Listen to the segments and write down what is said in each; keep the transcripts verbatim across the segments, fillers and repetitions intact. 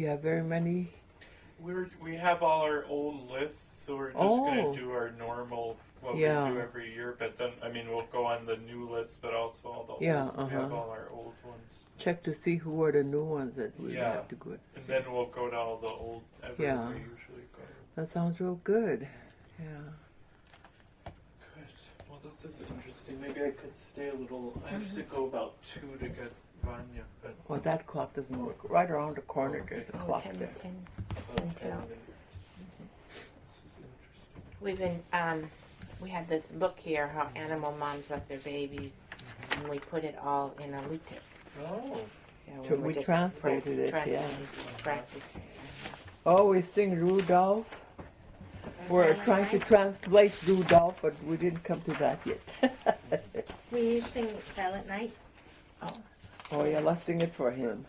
you have very many? We're we have all our old lists, so we're just Oh. gonna do our normal what Yeah. we do every year. But then, I mean, we'll go on the new list, but also all the Yeah, old, we have uh-huh. all our old ones. Check to see who are the new ones that we Yeah. have to go. And then we'll go to all the old everywhere Yeah. we usually go. That sounds real good. Yeah. Good. Well, this is interesting. Maybe I could stay a little. I have to go about two to get Vanya, but Well, that clock doesn't work. Right around the corner, Okay. there's a Oh, clock ten, there. ten. about Until- ten minutes. This is interesting. We've been, um, we had this book here, How Animal Moms Left Their Babies, and we put it all in a Lutic. Oh. So So were we just translated it, translated, yeah. practicing. Oh, we sing Rudolph. We're trying to translate Rudolph, but we didn't come to that yet. Will you sing Silent Night? Oh yeah, let's sing it for him.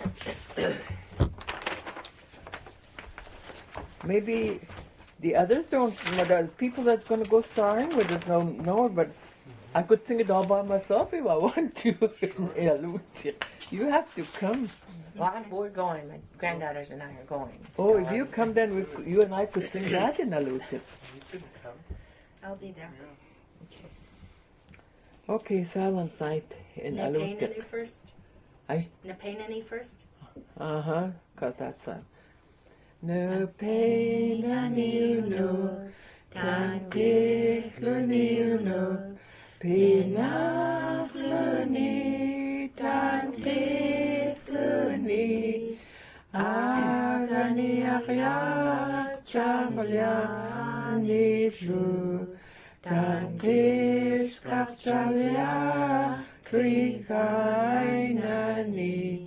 Maybe the others don't, but the people that's going to go starring with it don't know it, but I could sing it all by myself if I want to. in a lute. You have to come. Well, I'm, we're going. My granddaughters and I are going. Oh, so if you I'm- come, then we, you and I could sing that in a lute. You can come. I'll be there. Okay, Silent Night in a lute. Napainani first? Aye. Napainani first? Uh-huh, cause that's a... No pain ani uno, tan kisluni uno, pinafluni, tan kisluni, agani akya, chamaliani shu, tan kiskakchalya, krikainani,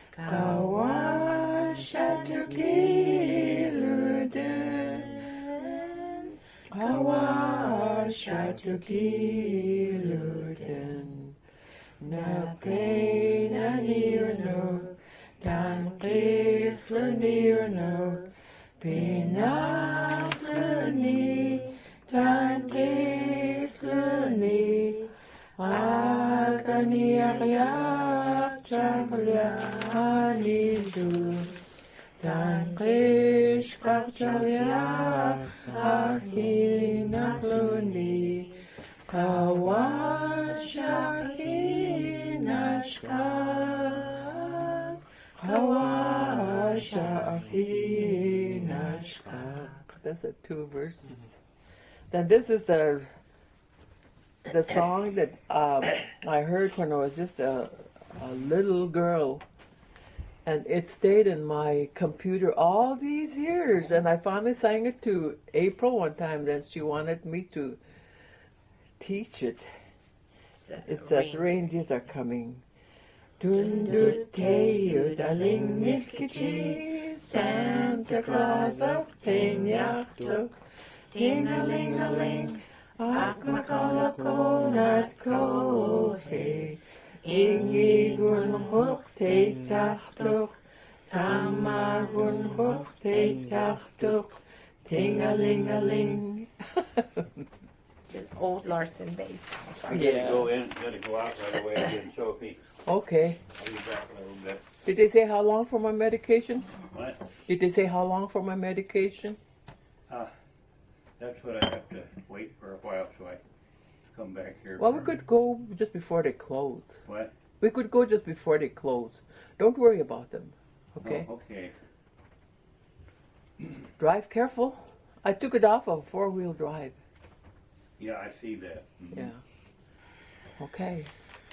Kawashatukiluden, Kawashatukiluden, na pena niuno, dan kifluniuno, pinafluni, dan kifluni, Agani-agyak, chakliani-ju, Tankish-kakchalyak, Akinacluni, Kawashaki-nashkak, Kawashaki-nashkak. That's the two verses. Then this is the the song that um, I heard when I was just a, a little girl, and it stayed in my computer all these years, and I finally sang it to April one time, then she wanted me to teach it. It's the It says rain. reindeers are coming. Dunduteyu daling nifkichi, Santa Claus up tenjachtuk, ting-a-ling-a-ling, Akmakalakonat kohe, Ingigun hoch teitachtuk, Tamagun hoch teitachtuk, ting-a-ling-a-ling. It's an old Larson bass. I'm gonna go in, gonna go out right away and get Sophie. Okay. I'll be back in a little bit. Did they say how long for my medication? What? Did they say how long for my medication? Uh, that's what I have to wait for a while, so I come back here. Well, for- we could go just before they close. What? We could go just before they close. Don't worry about them. Okay? Oh, okay. Drive careful. I took it off of four-wheel drive. Yeah, I see that. Mhm. Yeah. Okay.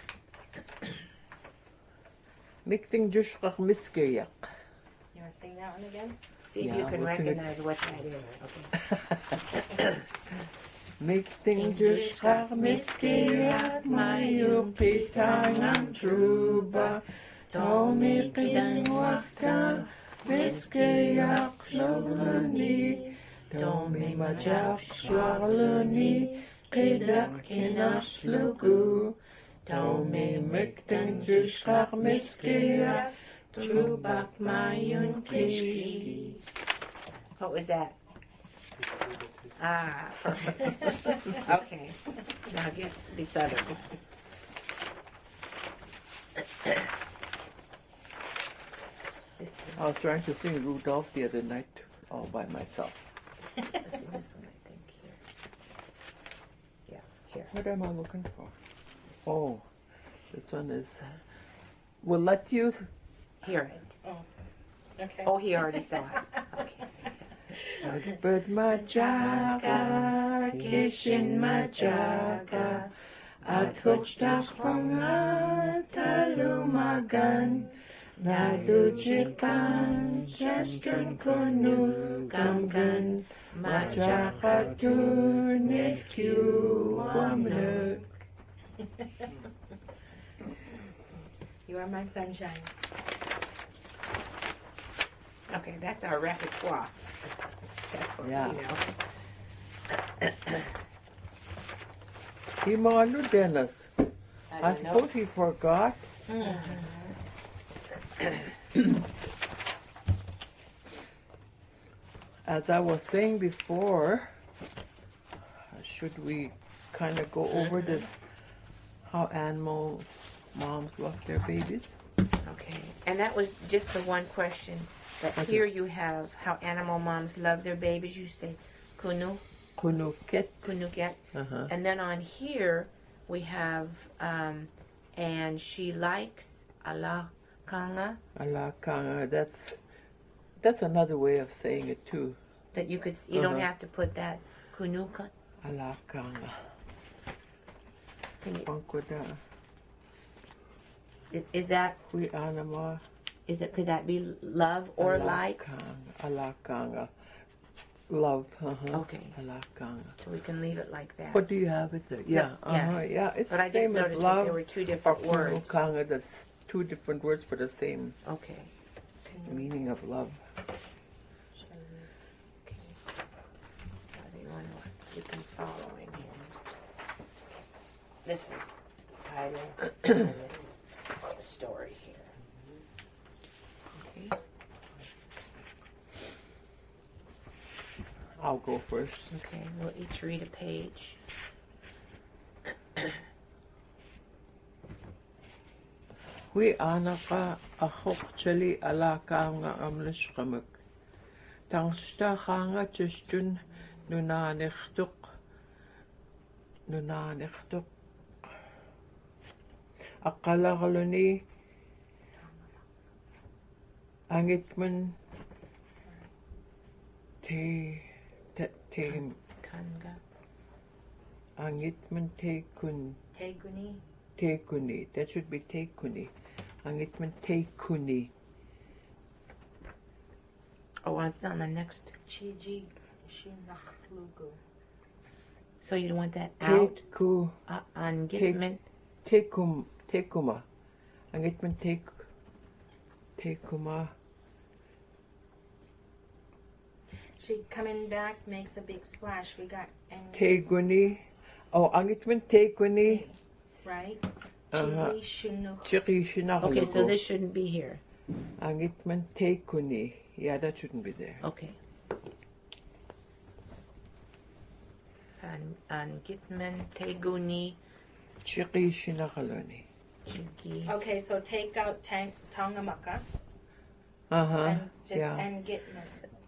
Mikting jushkach miskiryak. You want to sing that one again? See if Yeah, you can we'll sing it. recognize what that is. Okay. Mikting jushkach miskiryak mayu pitangan truba. Tomi pidang wakka miskiryak shloluni. Tomi majak shloluni. Kidak kinash lugu. Tomi mikting jushkach miskiryak. Trubak mayun kishki. What was that? Ah, perfect. Okay. Now get this other one. This I was trying to sing Rudolph the other night all by myself. Let's see this one, I think, here. Yeah, here. What am I looking for? Oh, this one is. We'll let you. Hear it. Okay. Oh, he already saw it. Okay. I spread my jaga, kishin my jaga. At hochstafronga, talumagan. Nazuchikan, chestun kunu, gamgan. Majaka tu nifku amnuk. You are my sunshine. Okay, that's our repertoire. That's what Yeah. we know. He malu Dennis. I I don't know. suppose he forgot. As I was saying before, should we kind of go over this, how animal moms love their babies? Okay, and that was just the one question. But Okay. here you have how animal moms love their babies. You say kunu, Kunuket. kunuget. Uh-huh. And then on here we have, um, and she likes ala kanga, Alakanga. That's that's another way of saying it too. that you could, you don't Uh-huh. have to put that kunuka. Alakanga. Can you- Pankoda. i- Is that, Hui anama. is it, could that be love or like? Alakanga. Alakanga. Love. Uh-huh. Okay, Alakanga. so we can leave it like that. What do you have it there? Yeah. Yeah. Uh-huh. Yeah. It's But the I just same as noticed that love there were two or different words. kunukanga. That's two different words for the same Okay. meaning of love. Everyone, you can follow in here. This is the title, and this is the story here. Okay. I'll go first. Okay, we'll each read a page. Hui anaka ahokchali alakanga amlishkamak. Tangsta hanga chistun nunanichtuk. Nunanichtuk. Akalagaluni. Angitman. Te. Te. Te. Tanga. Angitman te kun. Teguni. Tekuni. That should be tekuni. Angitman tekuni. Oh, and it's on the next. Chiji. Shinachlugu. So you want that out Teku. uh, on Gitman? Tekum. Tekuma. Angitman tek. Tekuma. She coming back makes a big splash. We got and Teguni. Oh, angitman tekuni. right. Uh-huh. Chili shunuch. Chiki shinahalugo. Okay, so this shouldn't be here. Angitman tekuni. Yeah, that shouldn't be there. Okay. On, on Gitman, Teguni, Chiki shinahaloni. Chigi. Okay, so take out tang, Tongamaka Uh huh. and just Yeah. and Gitman.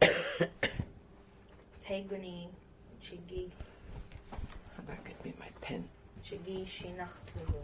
Teguni, Chigi, That could be my pen. Chigi Shinachlugu.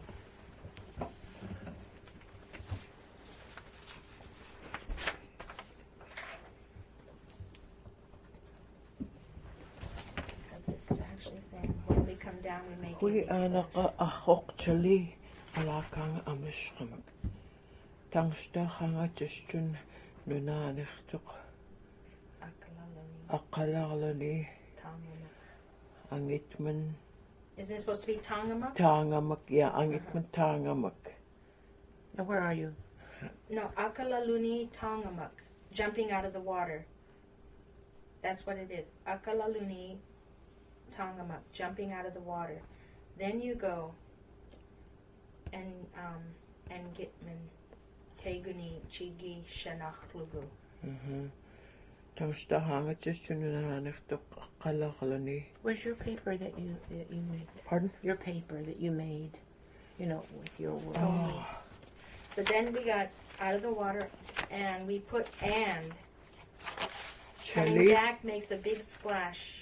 Because it's actually saying when we come down, we make Hui a big splash. anaka ahokchali alakanga amlishkamak. Tangsta hanga chistun nunanichtuk. Akalalani, Akalagalani. Tongamak. Angitman Isn't it supposed to be Tongamak? tangamak. Yeah, angitman tangamak. Now, where are you? No, Akalaluni Tongamak. Jumping out of the water. That's what it is. Akalaluni Tongamak. Jumping out of the water. Then you go and um and Gitman Teguni Chigi Shanachlugu. Mm-hmm. Tangsta hanga chistun nunanichtuk. Akalagalani. Where's your paper that you that you made? Pardon? Your paper that you made, you know, with your words. Oh. But then we got out of the water, and we put and. Coming Chili. back makes a big splash.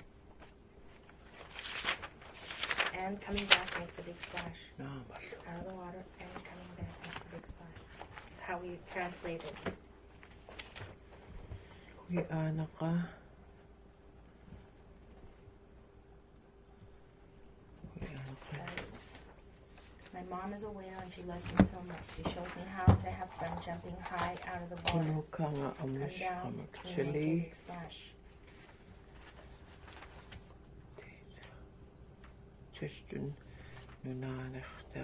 And coming back makes a big splash. No, Out of the water and coming back makes a big splash. That's how we translate it. Hui ana ka. Hui ana ka. Guys, my mom is a whale and she loves me so much. She showed me how to have fun jumping high out of the water. Kuno ka nga Come amish down ka to make a chili. big splash. Tristan nunanachta.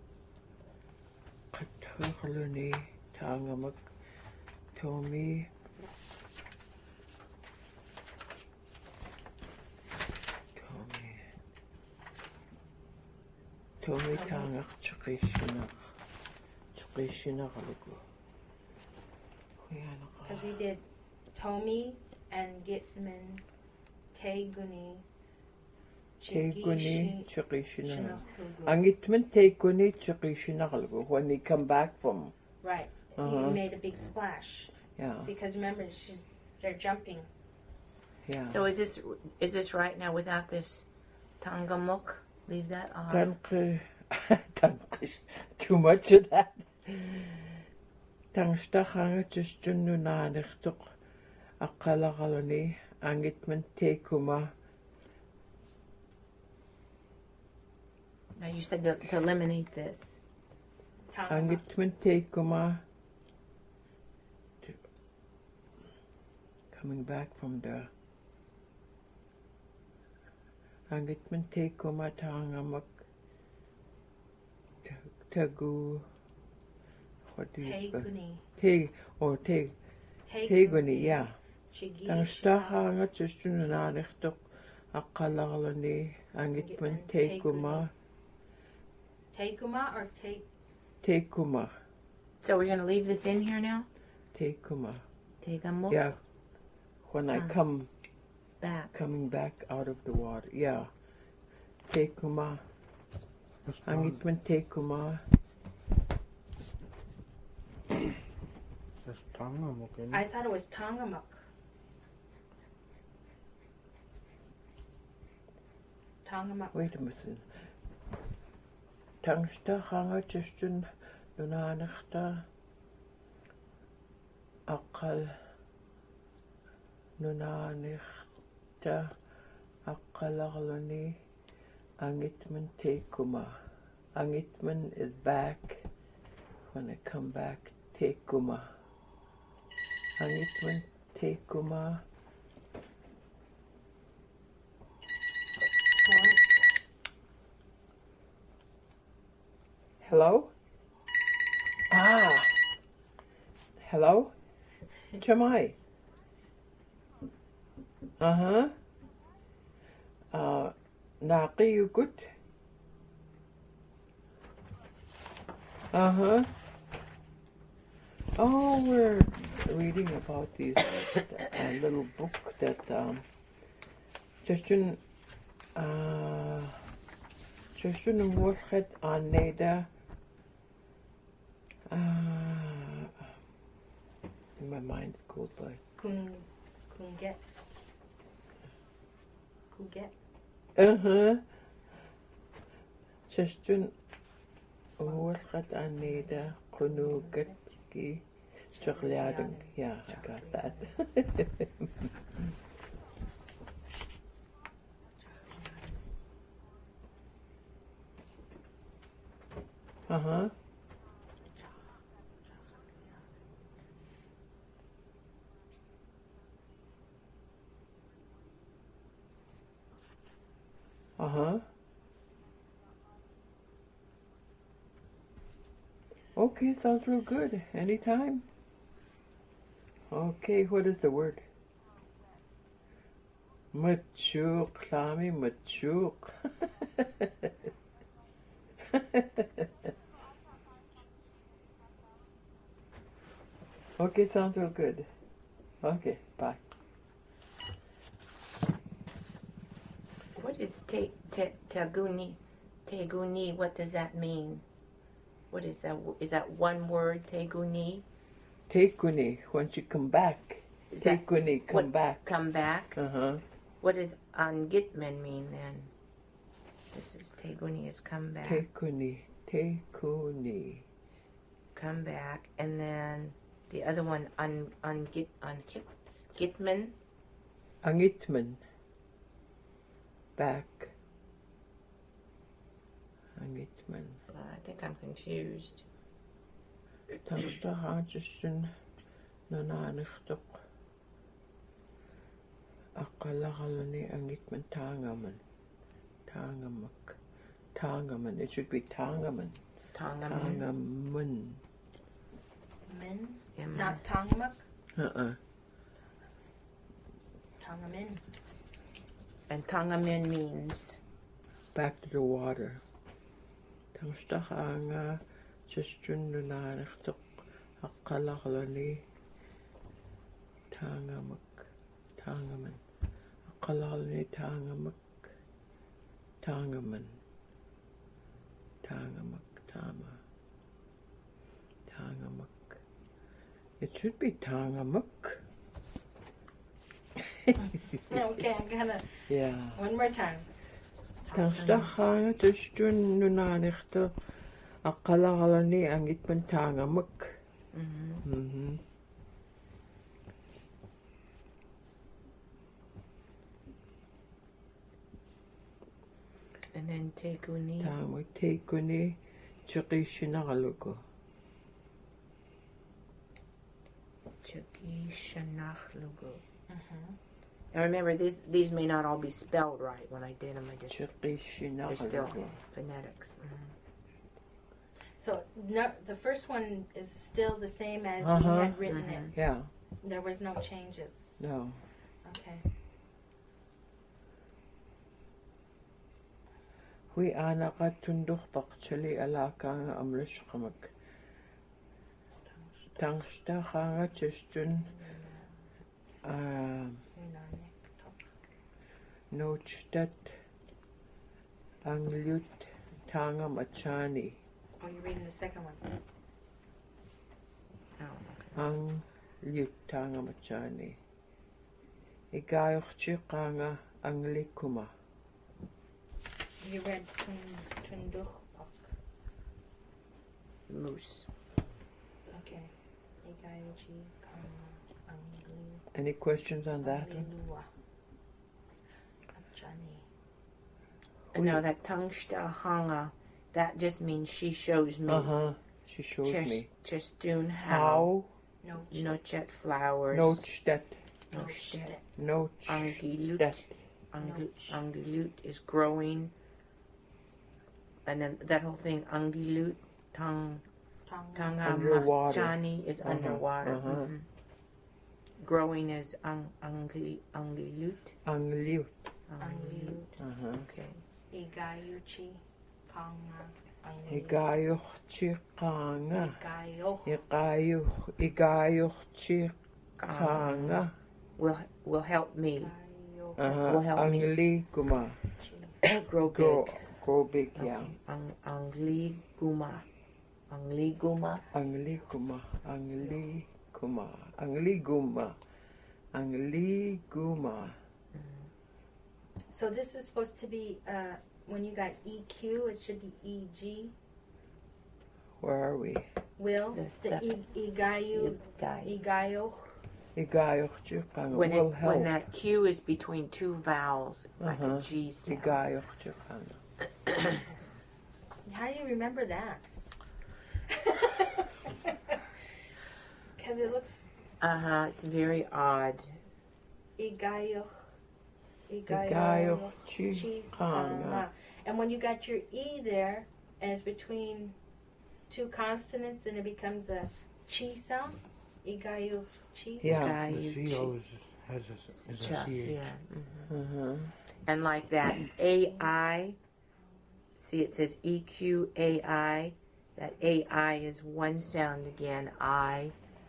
Kathakaluni tangamak. Tommy. Tommy. Tommy tangak chukishinach. Chukishinach alugu. Because we did Tomi and Gitman, Teguni, Teguni chukishinach. Chinahugu. Angitman teguni chukishinach alugu. When they come back from, Right. Uh-huh. He made a big splash. yeah, Because remember, she's they're jumping. yeah. So is this is this right now without this tangamuk? Leave that off. Danke, danke. Too much of that. Tangstachanga Tristan nunanachtuk. Akalakaluni. Angitman teguma. Now you said to, to eliminate this. Tangama. Angitman teguma. Coming back from the Angitman teguma tangamak. Tagu. What do you Teguni. Te or te teguni, yeah. Chigi. Tangstachanga Tristan nunanachtuk. Akalakaluni. Angitman teguma. Teguma or te Teguma. So we're gonna leave this in here now. Teguma. Tangamuk. Yeah. When I Ah. come Back. coming back out of the water. Yeah. Teguma. Angitman teguma. That's tangamuk, isn't I thought it was Tangamuk. Tangamuk. Wait a minute. Tangstachanga Tristan nunanachta. Akal nunanachta. Akalakaluni. Angitman teguma. Angitman is back. When I come back, teguma. Angitman teguma. Florence. Hello? Ah. Hello? Chamai. Uh-huh. Uh, Naki, you good? Uh-huh. Oh, we're reading about these uh, a little book that um Justin uh Justin Wolfhead on Neda uh in my mind it goes by Kun, Kunget. Kuget. uh-huh Justin Wolfhead on Neda Kunugat ki Chakliading. Yeah, I got that. Uh-huh. Uh-huh. Okay, sounds real good. Anytime. Okay, what is the word? Machuk, Lami, machuk. Okay, sounds real good. Okay, bye. What is te, te, Taguni? Teguni, what does that mean? What is that? Is that one word, Teguni? Tekuni, when she come back. Is that Tekuni, come what- back. come back? Uh-huh. What does Angitman mean then? This is Teguni is come back. Tekuni, Tekuni. Come back. And then the other one, un, ungit, ungit, Gitman. Angitman. Back. Angitman. Uh, I think I'm confused. Tangsta haajistun nananechtok. Aqalagalani angitman tangaman. Tangamak. Tangaman. It should be tangaman. Tongaman. Tangaman. Min, Am I- not Tongmuk, Uh-uh. Tongamin. And Tongamin means Back to the water. Tangsta hanga justun nananechtok. Aqalagalani tangamak. Tangaman. Aqalagalani tangamak. Tangaman. Tangamak. Tama. Tangamak. It should be Tangamak. Okay, I'm gonna, Yeah. one more time. Tangstachanga tustun nunanechto aqalagalani angitman Tangamak. mm-hmm. Mm-hmm. And then Teguni. Tama tekuni chikishinagalugo. Chuki Shanachlugu. Mhm. And remember, these these may not all be spelled right when I did them. I just Chikishinagalugo. phonetics. Mhm. So no, the first one is still the same as Uh-huh. we had written Mhm. it. Yeah. There was no changes. No. Okay. Hui anaka tunduh pakchali alakanga amlishkamak. Tangstachanga tustun uh, Nochtat Anglut Tanga Machani. Oh, you're reading the second one. Oh, okay. Anglut Tanga Machani. Igayokchi Kanga Anglikuma. You read Tun- Tunduchpak. Moose. Okay. Igayuchi Kama Angli. Any questions on that one? Anglilua. Achani. No, that Tangsta Hanga, that just means she shows me. Uh huh. She shows Chest, me Chestun how. how No. Nochet flowers. Nochtat Nochet. Nochtat. Angilut. Angi- Angilut is growing. And then that whole thing, Angilut, Tang, Tonga. Underwater. Tangamachani is Uh-huh, underwater. uh-huh. Mhm. Growing is ang, angli, Angilut. Angliut. Anglilut. Uh huh. Okay. Igayuchi Kanga Angli. Igayokchi Kanga. Igayo. Igayuch. Igayokchi Kanga. Will will help me Igayo. Uh Will huh. help me. Anglikuma. grow big. Grow, grow big, yeah. Okay. Ang, angli guma. Angli guma. Anglikuma. Anglikuma. Angliguma. Angliguma. So this is supposed to be, uh, when you got E Q, it should be E G. Where are we? Will. The The second. I- Igayu. Guy. Igayo. Igayokchi Kanga. When Will it help. when that Q is between two vowels, it's like Uh-huh. a G sound. Igayokchi Kanga. How do you remember that? Because it looks Uh huh. It's very odd. Igayo. Igayokchi Kanga. Kanga. And when you got your E there, and it's between two consonants, then it becomes a chi sound. Igayo chi. Yeah. Guy, The you C chi- O is, has a, is a cha- C H. yeah. mhm. Uh-huh. And like that A I, see it says E Q A I. That A I is one sound again, I.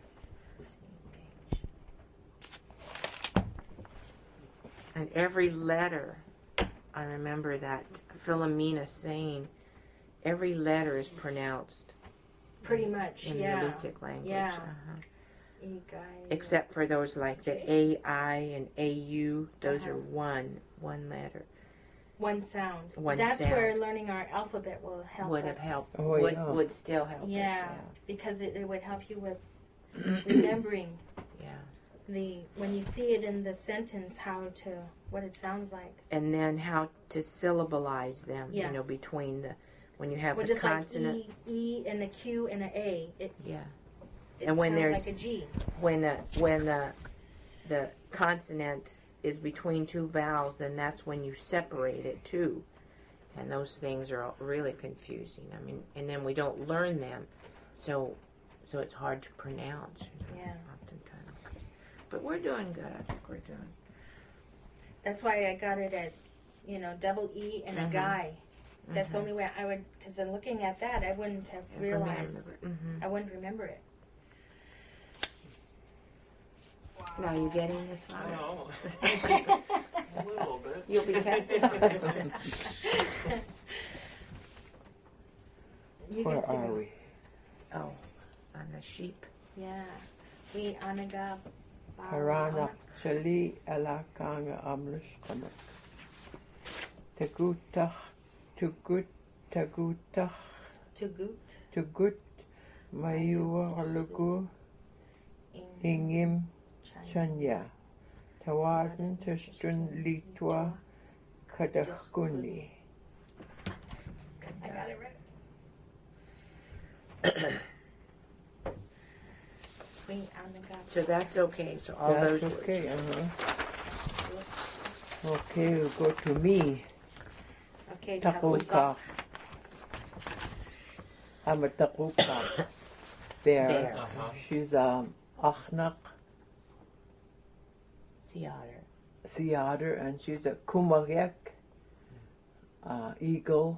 And every letter, I remember that Philomena saying, every letter is pronounced Pretty much, in yeah. the Lutic language. Yeah. Uh-huh. Igai. Except for those like the A I and A U, those Uh-huh. are one one letter. One sound. One That's sound. where learning our alphabet will help Would us. have helped. Oh, would yeah. would still help us. Yeah, Yeah. because it, it would help you with remembering Yeah. the when you see it in the sentence how to what it sounds like. And then how to syllabalize them. Yeah. You know, between the when you have Well, the just like consonant. E, E and a Q and a A. It, Yeah. it And when sounds there's- like a G. When the when the the consonant is between two vowels, then that's when you separate it too. And those things are all really confusing. I mean, and then we don't learn them, so so it's hard to pronounce. You know, Yeah. Oftentimes, but we're doing good. I think we're doing. That's why I got it as, you know, double E and Mhm. a guy. That's the Mhm. only way I would, because in looking at that, I wouldn't have realized. Mm-hmm. I wouldn't remember it. Now you getting this one? Oh, a little bit. You'll be tested on it. You Where get to are go. we? Oh, on the sheep. Yeah. We anaga. Haranak Chali Alakanga Amlish Kamak. Tagutach Tugut Tagutach Tugut. Tugut Mayua Lugu Ingim Chanya Tawadan Tustun Litwa Kadakuni. I got it right. We anaga. So that's okay. So all That's those okay, words. uh-huh. Okay, we'll go to me. Okay. Takukak. I'm a takukak. Bear. Bear. Uh-huh. She's a achnak, Sea otter. sea otter, and she's a kumarek, uh, eagle.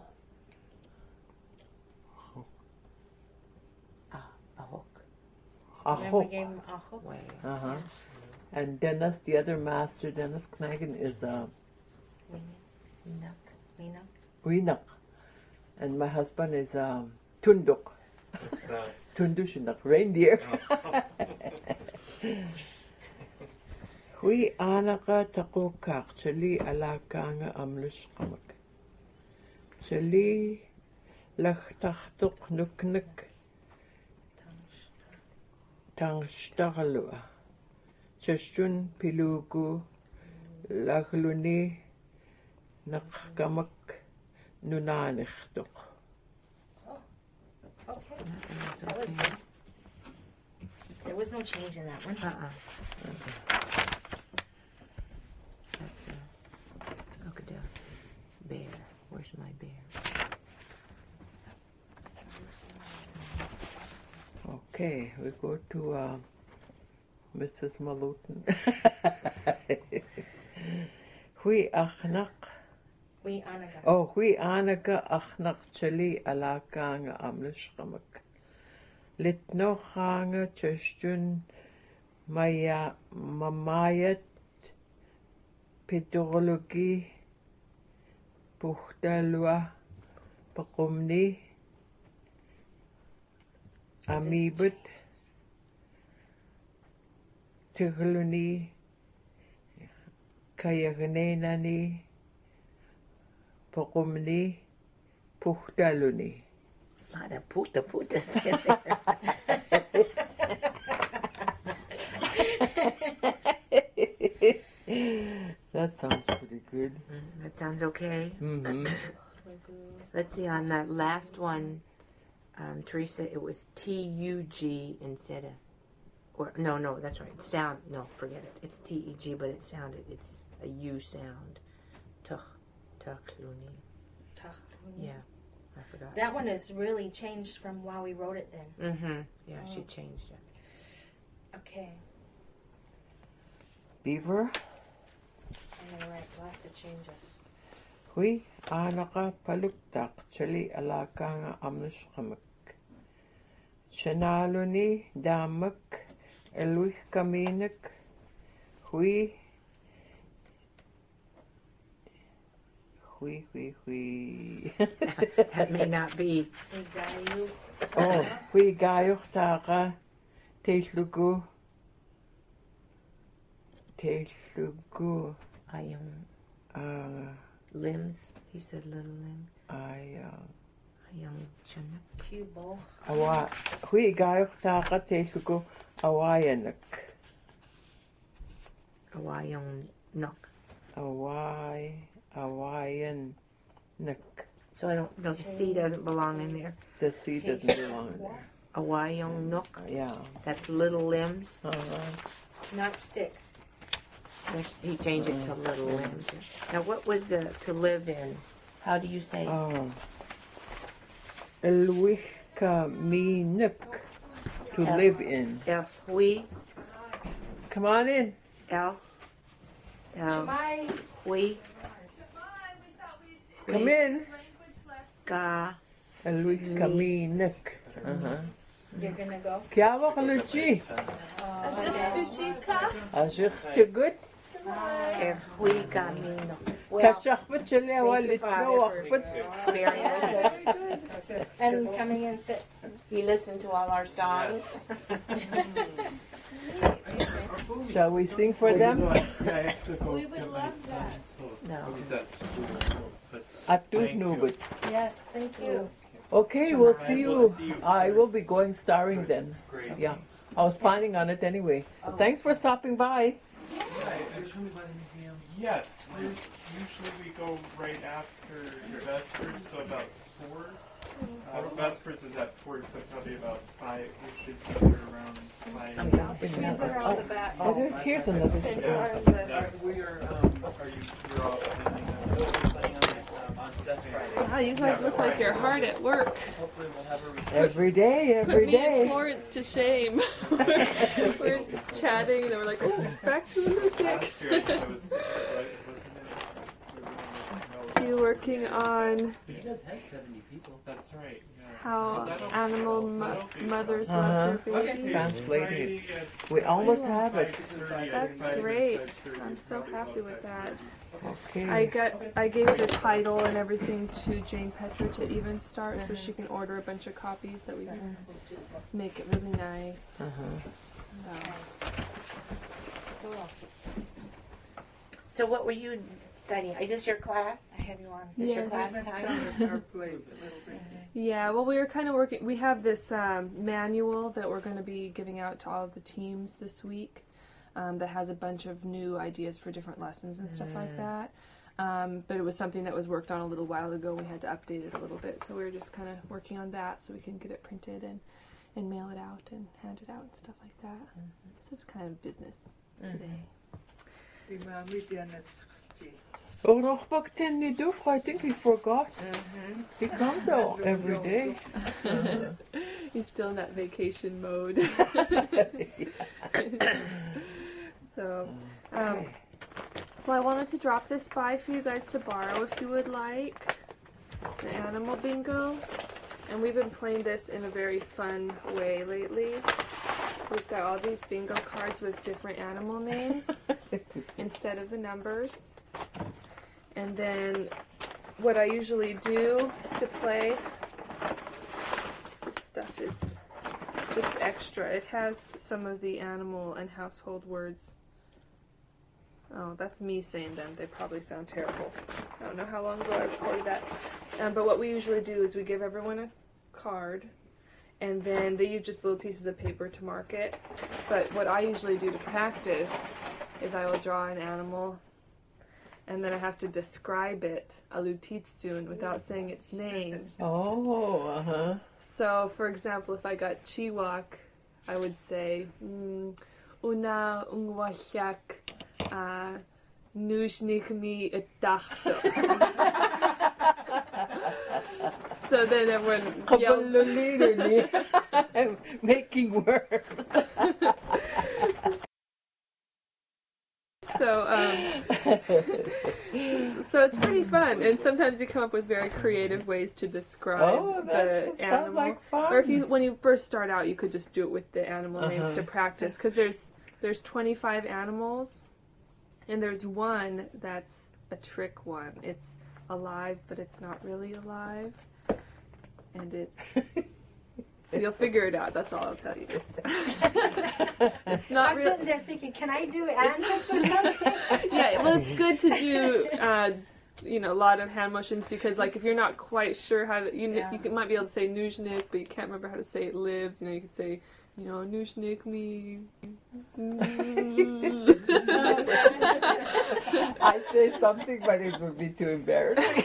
A hook. A Remember we hook. gave him a hook? Way. Uh-huh. And Dennis, the other master, Dennis Knagan, is a Enoch. Lena. winak. And my husband is um, tunduk. What's that? Tundushinak, reindeer. Oh. Hui anaka takukak, chali alakanga amlush kamak. Chali lachtachtuk nuknuk tangshtagalua. Chastun pilugu lagluni nakkamak nunanichtuk. Okay. That's That was okay. good. There was no change in that one. Uh-uh. That's uh, look at the bear. Where's my bear? Okay, we go to uh, Missus Malutin. Hui achnak. We anaga. Oh, hui anaka achnak chali alakanga amlish kamak. Litno changa chestun maya mamayat pedologi puchtalua pakumni amibut tigluni kayagnenani pakumni puchtaluni. Ah, the puta putas in there. That sounds pretty good. Mm, that sounds okay. Mm-hmm. Let's see, on that last one, um, Teresa, it was T U G instead of, or no, no, that's right. Sound, no, forget it. It's T E G, but it sounded, it's a U sound. Tuch, Tuchluni. Yeah, I forgot. That one is really changed from while we wrote it then. Mm-hmm. Yeah, she Oh. changed it. Okay. Beaver. I'm gonna write lots of changes. Hui anaka paluktak chali alakanga amnush kamak. Chanaluni damak eluich kaminak. Hui hui, hui, hui. That may not be. Igayu. Oh, hui gaiuch taga. Teislugu. Teislugu. Ayong Uh, limbs. You said little limb. I, uh, Ayong chunuk. Cubo. awa. Hui gaiuch taga. Teislugu. Awayanak. Awayong nok. Away. Awayan. Nak. So I don't know. The C doesn't belong in there. The C doesn't belong in there. Awayong nok. Yeah. That's little limbs. All right. Not sticks. There's- He changed it to little limbs. Now, what was the to live in? How do you say? Oh. Elwika minuk. To Yeah. live in. F we Come on in. L L My we Come in. ga Elwika minuk. Uh-huh. you're gonna go. Kiawa kaluchi. Ashik te good. F we ga me no. Well, Kashak pa chile thank walit you, Father, no for wakput. bearing with us. And coming in sit. He listened to all our songs. Shall we sing for them? We would love that. No. At Thank you. Nubut. Yes, thank you. Okay, we'll see you. I will be going starring then. Great. Yeah. I was planning on it anyway. Thanks for stopping by. Yeah, there's, usually we go right after Vespers, so about four. Uh, Vespers is at four, so probably about five. We should be there around five. These are all the back. Oh, there's, here's another Since chair. are the- That's, we are, um, are you, you're all planning on, planning on, um, on that's Friday. Wow, you guys look like you're hard at work. Hopefully we'll have a reception. Every day, Put every me and day. Florence to shame. We're chatting and then we're like, oh, back to the music. Last year, I was, uh, wasn't it? So you're working on You guys had seventy people. That's right, yeah. how Is that okay? animal Is that mo- okay? mothers Uh-huh. love their Okay. babies. Translated. Friday at We almost have it. five thirty, That's five, great. five thirty, I'm so probably happy about with five that. thirty. Okay. I got I gave the title and everything to Jane Petrich at Even Start so she can order a bunch of copies that we can make it really nice. Uh-huh. So. So what were you studying? Is this your class? I have you on. Is your Yes. class time? Yeah, well, we were kind of working. We have this um, manual that we're going to be giving out to all of the teams this week um, that has a bunch of new ideas for different lessons and stuff like that. Um, but it was something that was worked on a little while ago. We had to update it a little bit. So we were just kind of working on that so we can get it printed and, and mail it out and hand it out and stuff like that. So it was kind of business today. Oh, nog pak ten niet doen. I think he forgot. He comes though every day. He's still in that vacation mode. So, um, well, I wanted to drop this by for you guys to borrow if you would like. The animal bingo. And we've been playing this in a very fun way lately. We've got all these bingo cards with different animal names instead of the numbers. And then what I usually do to play, this stuff is just extra. It has some of the animal and household words. Oh, that's me saying them. They probably sound terrible. I don't know how long ago I recorded that. Um, but what we usually do is we give everyone a card, and then they use just little pieces of paper to mark it. But what I usually do to practice is I will draw an animal, and then I have to describe it, a lutitstun, without saying its name. Oh, uh-huh. So, for example, if I got Chiwak, I would say, mm, Una ungwahyak uh, nushnik mi etachto. So then everyone yells. I'm making words. So, um, so it's pretty fun, and sometimes you come up with very creative ways to describe Oh, that the sounds animal. like fun. Or if you, when you first start out, you could just do it with the animal names Uh-huh. to practice, because there's there's twenty-five animals, and there's one that's a trick one. It's alive, but it's not really alive. And it's... You'll figure it out. That's all I'll tell you. It's I not was really... sitting there thinking, can I do antics or something? Yeah, well, it's good to do, uh, you know, a lot of hand motions because, like, if you're not quite sure how to, you, Yeah. you can, might be able to say Nuzhnik, but you can't remember how to say it lives. You know, you could say, you know, Nuzhnik me. I'd say something, but it would be too embarrassing.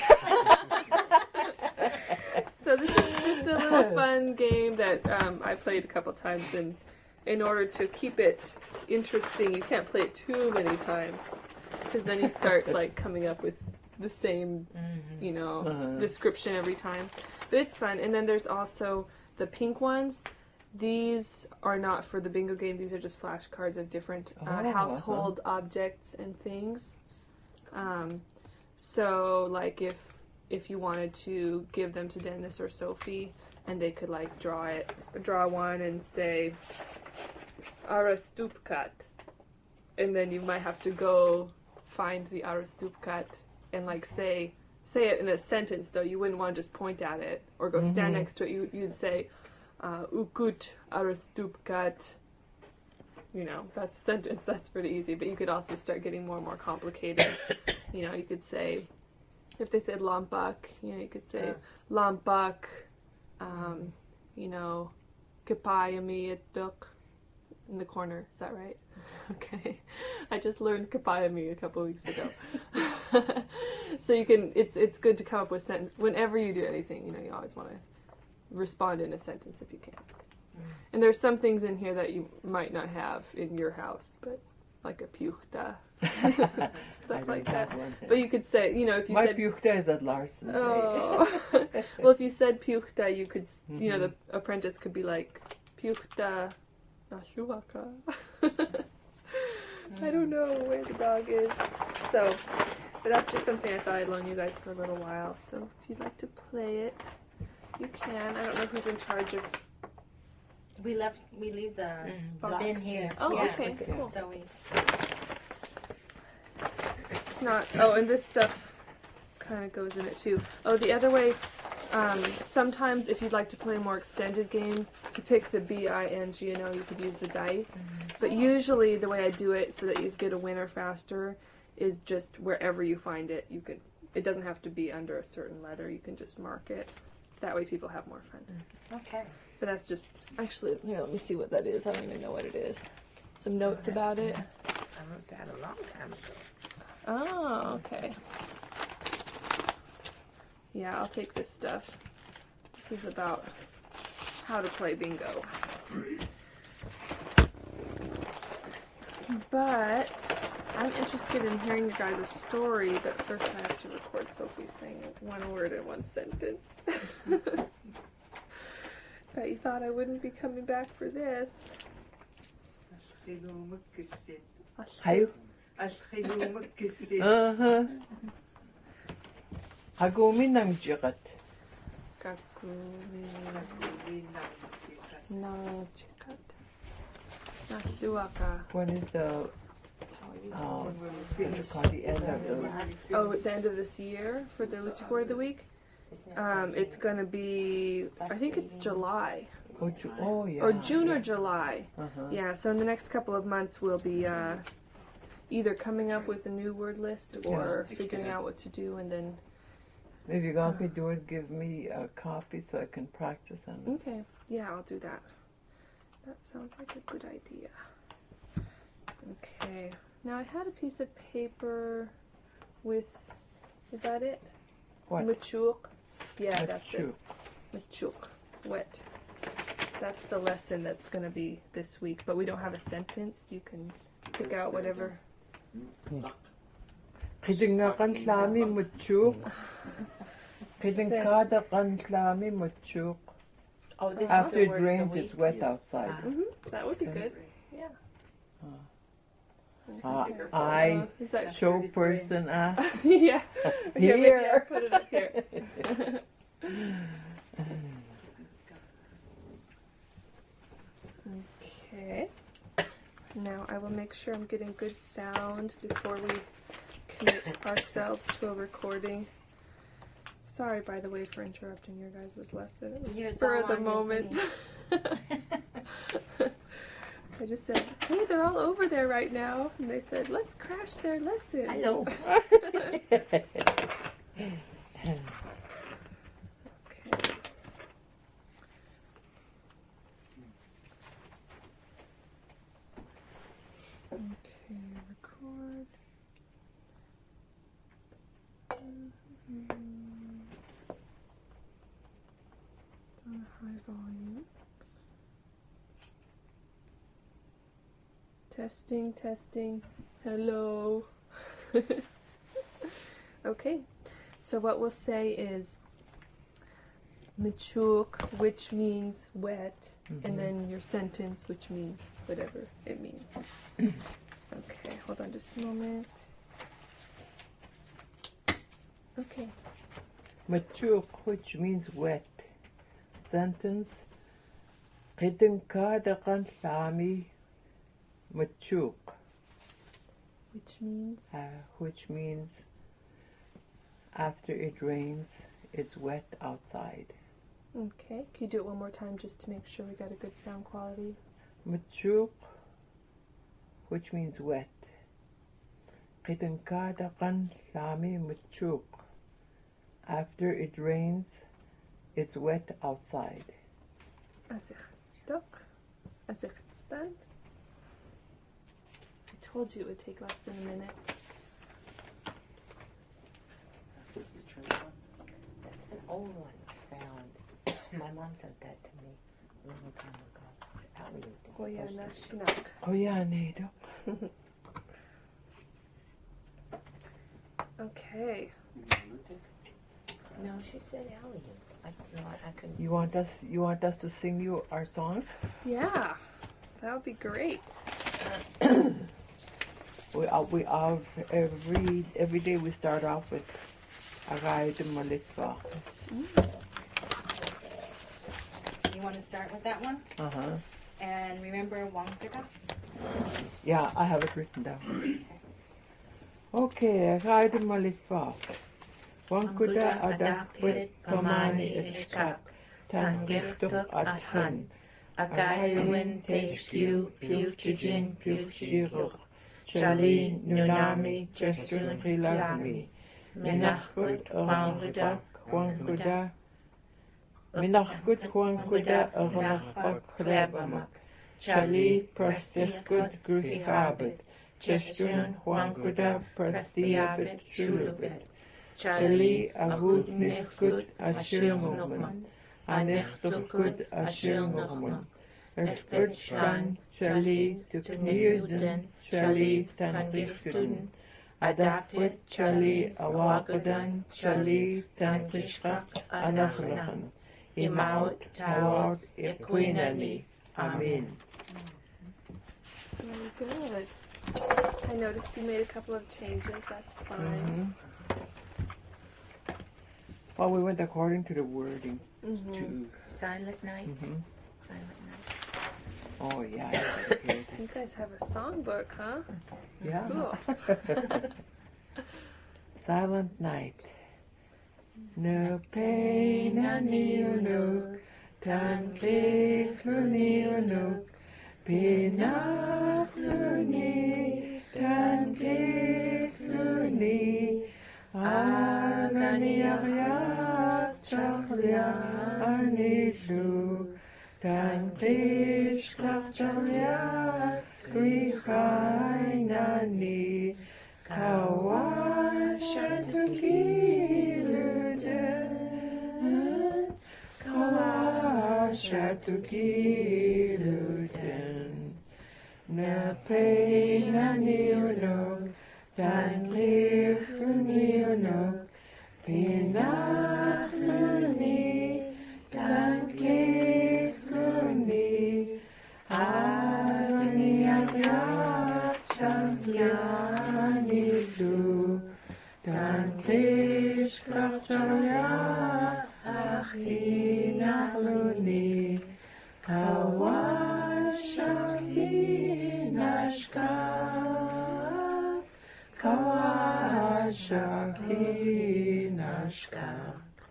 So this is just a little fun game that um, I played a couple times, and in order to keep it interesting, you can't play it too many times because then you start like coming up with the same, you know, Uh-huh. description every time. But it's fun. And then there's also the pink ones. These are not for the bingo game. These are just flashcards of different uh, Oh, uh-huh. household objects and things. Um, so like if if you wanted to give them to Dennis or Sophie, and they could like draw it, draw one and say Arastupkat, and then you might have to go find the Arastupkat and like say say it in a sentence. Though you wouldn't want to just point at it or go stand Mhm. next to it. You you'd say uh, Ukut Arastupkat. You know, that's a sentence. That's pretty easy. But you could also start getting more and more complicated. You know, you could say, if they said Lampak, you know, you could say Uh. Lampak, um, you know, Kapayami Duk in the corner. Is that right? Okay. I just learned Kapayami a couple weeks ago. So you can, it's it's good to come up with sentence. Whenever you do anything, you know, you always want to respond in a sentence if you can. And there's some things in here that you might not have in your house, but like a puchta, I stuff don't like have that. one. But you could say, you know, if you My said, puchta is at Larson. oh, well, if you said puchta, you could, s you know, Mhm. the apprentice could be like puchta nashuaka. I don't know where the dog is. So, but that's just something I thought I'd loan you guys for a little while. So if you'd like to play it, you can. I don't know who's in charge of. We left. We leave the the Box. bin here. Oh, yeah. okay, cool. So we. It's not. Oh, and this stuff kind of goes in it too. Oh, the other way. Um, sometimes, if you'd like to play a more extended game, to pick the B I N G N O, you could use the dice. But usually, the way I do it so that you get a winner faster is just wherever you find it. You could. It doesn't have to be under a certain letter. You can just mark it. That way, people have more fun. Okay. But that's just actually. Here, let me see what that is. I don't even know what it is. Some notes about it. I wrote that a long time ago. Oh, okay. Yeah, I'll take this stuff. This is about how to play bingo. But I'm interested in hearing you guys' story, but first I have to record Sophie saying one word in one sentence. Bet you thought I wouldn't be coming back for this. Hayo. Uh-huh. Hagumin ng jikat. No, chikat. Nashuaka. When is the, um, what do you call the end of the, Oh, at the end of this year for the Lucha Board of the Week? Um, it's gonna be, I think it's July. oh, Ju- oh yeah. Or June or July. Uh-huh. Yeah, so in the next couple of months we'll be uh, either coming up with a new word list or Yeah. figuring out what to do, and then... If you're going to do it, give me a copy so I can practice on it. Okay, yeah, I'll do that. That sounds like a good idea. Okay, now I had a piece of paper with... Is that it? What? Machuk. Yeah, that's Machu. it. Machuk. Wet. That's the lesson that's going to be this week, but we don't have a sentence. You can pick out whatever. Kidding na kan slami muchuk. Kidding kada kan slami muchuk. Oh, this After is it the word rains, of the it's week. wet outside. Mm-hmm. That would be good. Yeah. Uh, Uh, I is that show person, ah. yeah. Here, maybe I'll Here. put it up here. Okay. Now I will make sure I'm getting good sound before we commit ourselves to a recording. Sorry, by the way, for interrupting your guys' lesson. It was Yeah, it's spur all of the on you, moment. I just said, hey, they're all over there right now. And they said, let's crash their lesson. Hello. Okay. Okay, record. Mhm. It's on a high volume. Testing, testing. Hello. Okay, so what we'll say is Machuk, which means wet, Mhm. and then your sentence, which means whatever it means. Okay, hold on just a moment. Okay. Machuk, which means wet. Sentence. Qidinka daqan lami machuk, Which means uh, which means after it rains, it's wet outside. okay. Can you do it one more time just to make sure we got a good sound quality? Machuk, which means wet. Qidinka daqan lami machuk. After it rains, it's wet outside. Azertok. Azerstan. I told you it would take less than a minute. This is the Trent one. That's an old one I found. My mom sent that to me a long time ago. It's Aleut. It's Goya supposed to be. Nashinak. Oh yeah, Nado. Okay. No, she said Aleut. I no, I, I couldn't. You want us? You want us to sing you our songs? Yeah, that would be great. We uh, we have every every day we start off with Arai de Malitva. You want to start with that one? Uh huh. And remember Wankata? Yeah, I have it written down. Okay, Arai de Malitva. Wankuda adak wit pamani ishkak. Tangiftuk athan. Agayuin tesku puchijin puchiruk. Chali nunami chestrun rilagmi. Minachkut wangudak wankuda. Minachkut wankuda aranachbak rebamak. Chali prastirkut gruhihabit. Chestrun wankuda prastiabit shulubit. Chali ahud nifkut ashirmugman. Anechtukut ashirmugman. Erputschan, Chali, Tukniuden, Chali, Tanrichtuden, Adapit, Chali, Awakudan, Chali, Tanrishrak, Anachlachen, Imaut, Tawart, Equinani. Amen. Very good. I noticed you made a couple of changes. That's fine. Mm-hmm. Well, we went according to the wording. Mm-hmm. To, Silent night. mm-hmm. Silent night. Oh, yeah. That's good. You guys have a songbook, huh? Yeah. Cool. Silent night. No pain, ani unuk, tan klik luni unuk, pinach luni, tan klik luni, agani ariak chaklia anishu, tan klik chaklia grichai nani, Kawashatuki Kawashatuki Luten Na pain ani unok Tan clear ni unok Pinach luni Tan clear luni Agni agya Champiani du Tan clear Krachaya Achina luni Kawashaki nashka Kawashaki nashka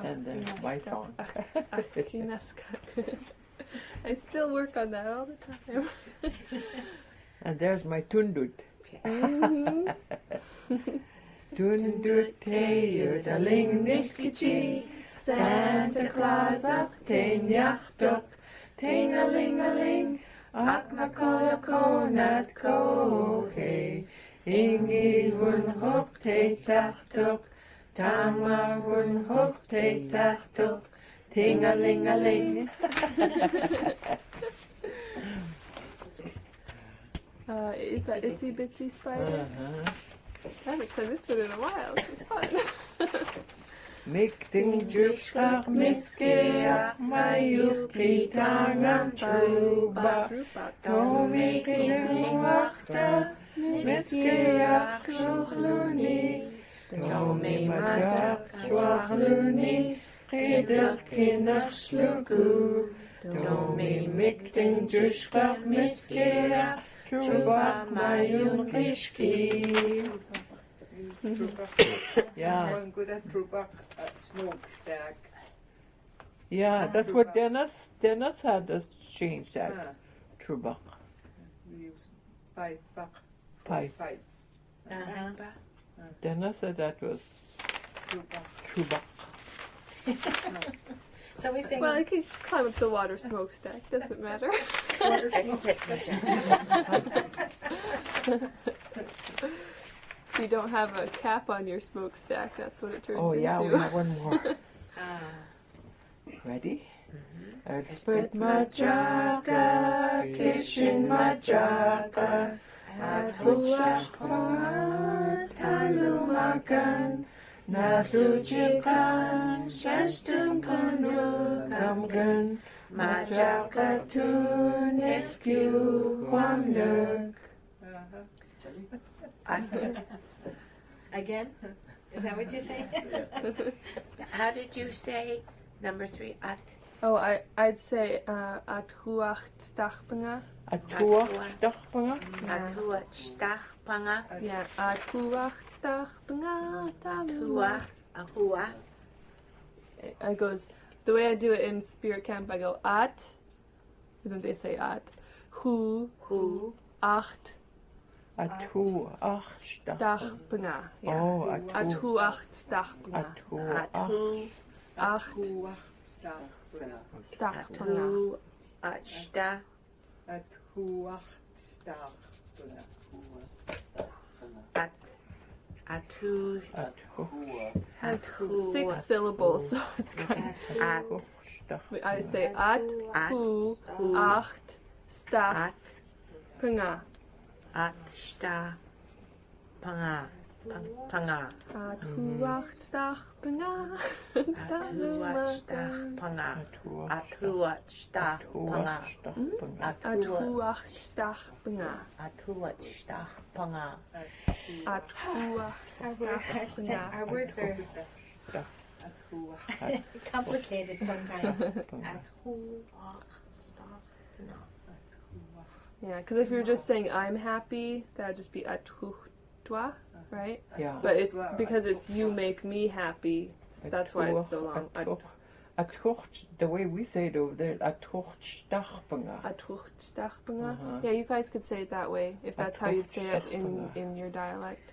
and then my song. Akinaskak. I still work on that all the time. And there's my tundut. Mhm. Tundut teir da ling niskichi, Santa Claus up ten yachtok, ting a ling a ling, ak makola konat kohe, ingi hun hoch te tachtok, tama hun hoch te tachtok, ting a ling a ling. Uh, is that Itsy Bitsy Spider? Uh-huh. I haven't said this one in a while. This is fun. Mik ding jushkach miskea, mayuki tangan truba, to mik ding wachta, miskea shuchluni, to me majak swachluni, kidak kinach slugu, to me mik ding jushkach miskea, truba mayukishki. Yeah. One good at Trubak at smokestack. Yeah, that's what Dennis Dennis had us change that. Ah, Trubak. we use pipe back. Pipe. Pipe. Uh-huh. Dennis said that was Trubak. Trubak. So we sing. Well, I can climb up the water smokestack. Doesn't matter. Water I smoke. hit my jacket. If you don't have a cap on your smokestack, that's what it turns Oh yeah, into. we have one more. Ah. Ready? Elspeth Majaka, Kishin Majaka, Atuashkwa, Talumakan, Natuchikan, Shastum Kanu, Kamgan, Majaka Tunescu, Wamnuk. Again? Is that what you're saying? How did you say number three? At Oh, I, I'd say uh, Atuach Stachpanga. Atuachstachpanga? Atua Stachpanga. Yeah, Atuach Stachpanga. Atua Ahua. It it goes, the way I do it in Spirit Camp, I go At, and then they say At. Hu, Hu. Acht, Atuachstachpanga. Stachpanga. Yeah. Oh, Atuach Stachpanga. Atu Acht, Stachpanga. Stachpanga. Atu Achta. At Huach Stachpanga. At Atu Atuachstachpanga. Has Atu- six syllables, so it's kind At of. I say At, At Hu, Hu. Acht, Stach, At Panga. At Sta Panga. Pang- Panga. At Hu, Acht, Stach, Panga. Atu Achta Panga. Atu Achta Panga. At Atu Hu, Acht, Stach, Panga. Atu Achta Panga. At Hu, Acht, Our, Stach, our, Panga. our words are At Huach. complicated sometimes. At who, ach, stop. Yeah, because if you're just saying I'm happy, that would just be At Hu, Twa, right? Yeah. But it's because it's you make me happy. That's why it's so long. At Atuach, the way we say it over there, Atuachstachpanga. Atuch, Stach, Panga. Uh-huh. Yeah, you guys could say it that way if that's how you'd say it in, Atuch, in your dialect.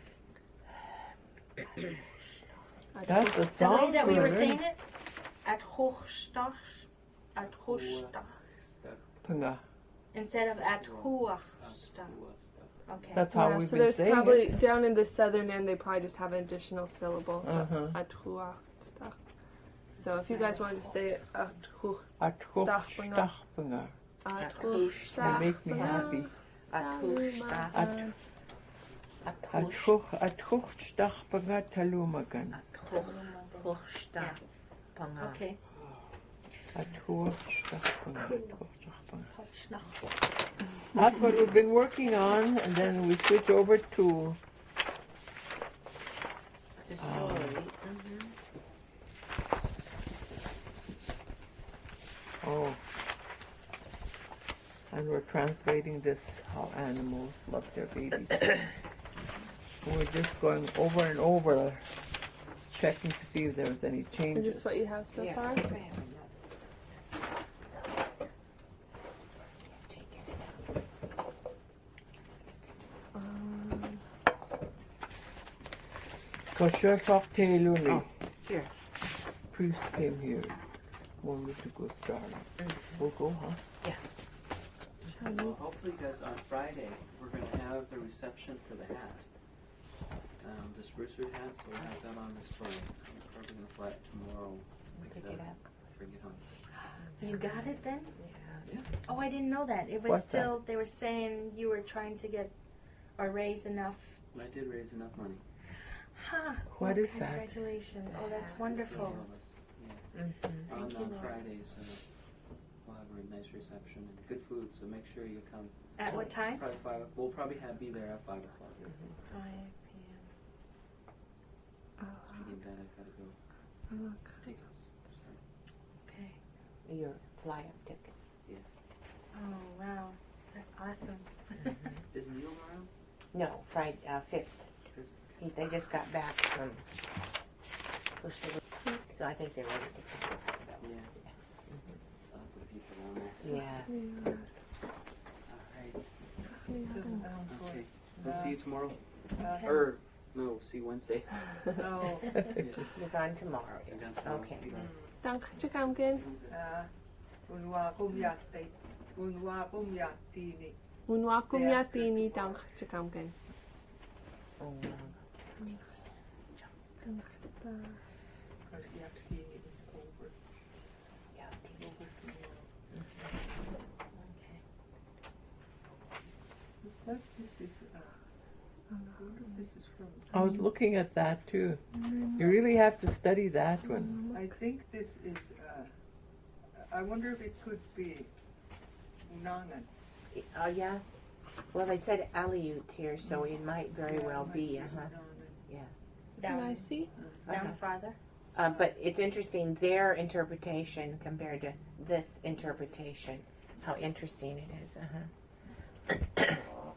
That's a The way song that we for were it, saying it, at hochstach, at hochstach, Panga. instead of at huachstach. Okay. That's how Yeah, we've so been there's saying probably it. down in the southern end they probably just have an additional syllable. Uh-huh. Atuach stach. So if you guys wanted to say it, atuch, Atuachstachpanga. atuch They stach, make me happy. Atu Sta. At- Atu Atuch- Atuachstachpanga talumagan. Sta. Panga. Okay. Atuachstachpanga. Atuachstachpanga. That's what we've been working on, and then we switch over to The story. oh, and we're translating this how animals love their babies. We're just going over and over checking to see if there was any Is changes. this what you have so Yeah. far? I have another. Taking it out. Um, Koshefak Teiluni. Oh, here. Priest came here. Wanted to go starting. We'll go, huh? shall we? Well, hopefully, guys, on Friday, we're going to have the reception for the hat. Um, the sprucewood hat, so we'll have that on display. I'm probably going to fly it tomorrow. Pick Pick it up. Bring it home. You got it then? Yeah. Oh, I didn't know that. It was What's still, they were saying you were trying to get or raise enough. I did raise enough money. Huh. What well, is that? Congratulations. Oh, that's For wonderful. all of us. Yeah. Mm-hmm. On, Thank you, on Lord. Friday, so we'll have a nice reception and good food, so make sure you come. At what time? Probably five, we'll probably have be there at five o'clock. five p.m. Speaking of that, I've got to go Oh, look. take us. So, Okay. Your fly-up tickets. Oh, wow. That's awesome. is Neil around? No, Friday, uh, fifth. He, they just got back from Costa Rica, so I think they're ready to pick it up. Yeah. Lots of people down there. Yeah. We are- All right. we are gonna- Okay. We'll see you tomorrow. Okay. Or no, see you Wednesday. Oh, You're gone tomorrow. I'm down tomorrow. Okay. See you guys. Dank je kamken. uh, unwakum yatti, unwakum yattini. Unwakum Yeah. yatini dank je kamken. Oh, wow. Danksta. Because yattini is over. Yeah, T- Over tomorrow. Okay. What this is, uh, I wonder if this is from. I was looking at that too. You really have to study that one. I think this is, uh, I wonder if it could be Unangan. Oh, yeah? Well, they said Aleut here, so it might very Yeah, well it might be, uh-huh. Unangan. Can I Down, see? down Uh-huh. farther. Uh, but it's interesting, their interpretation compared to this interpretation, how interesting it is, uh-huh.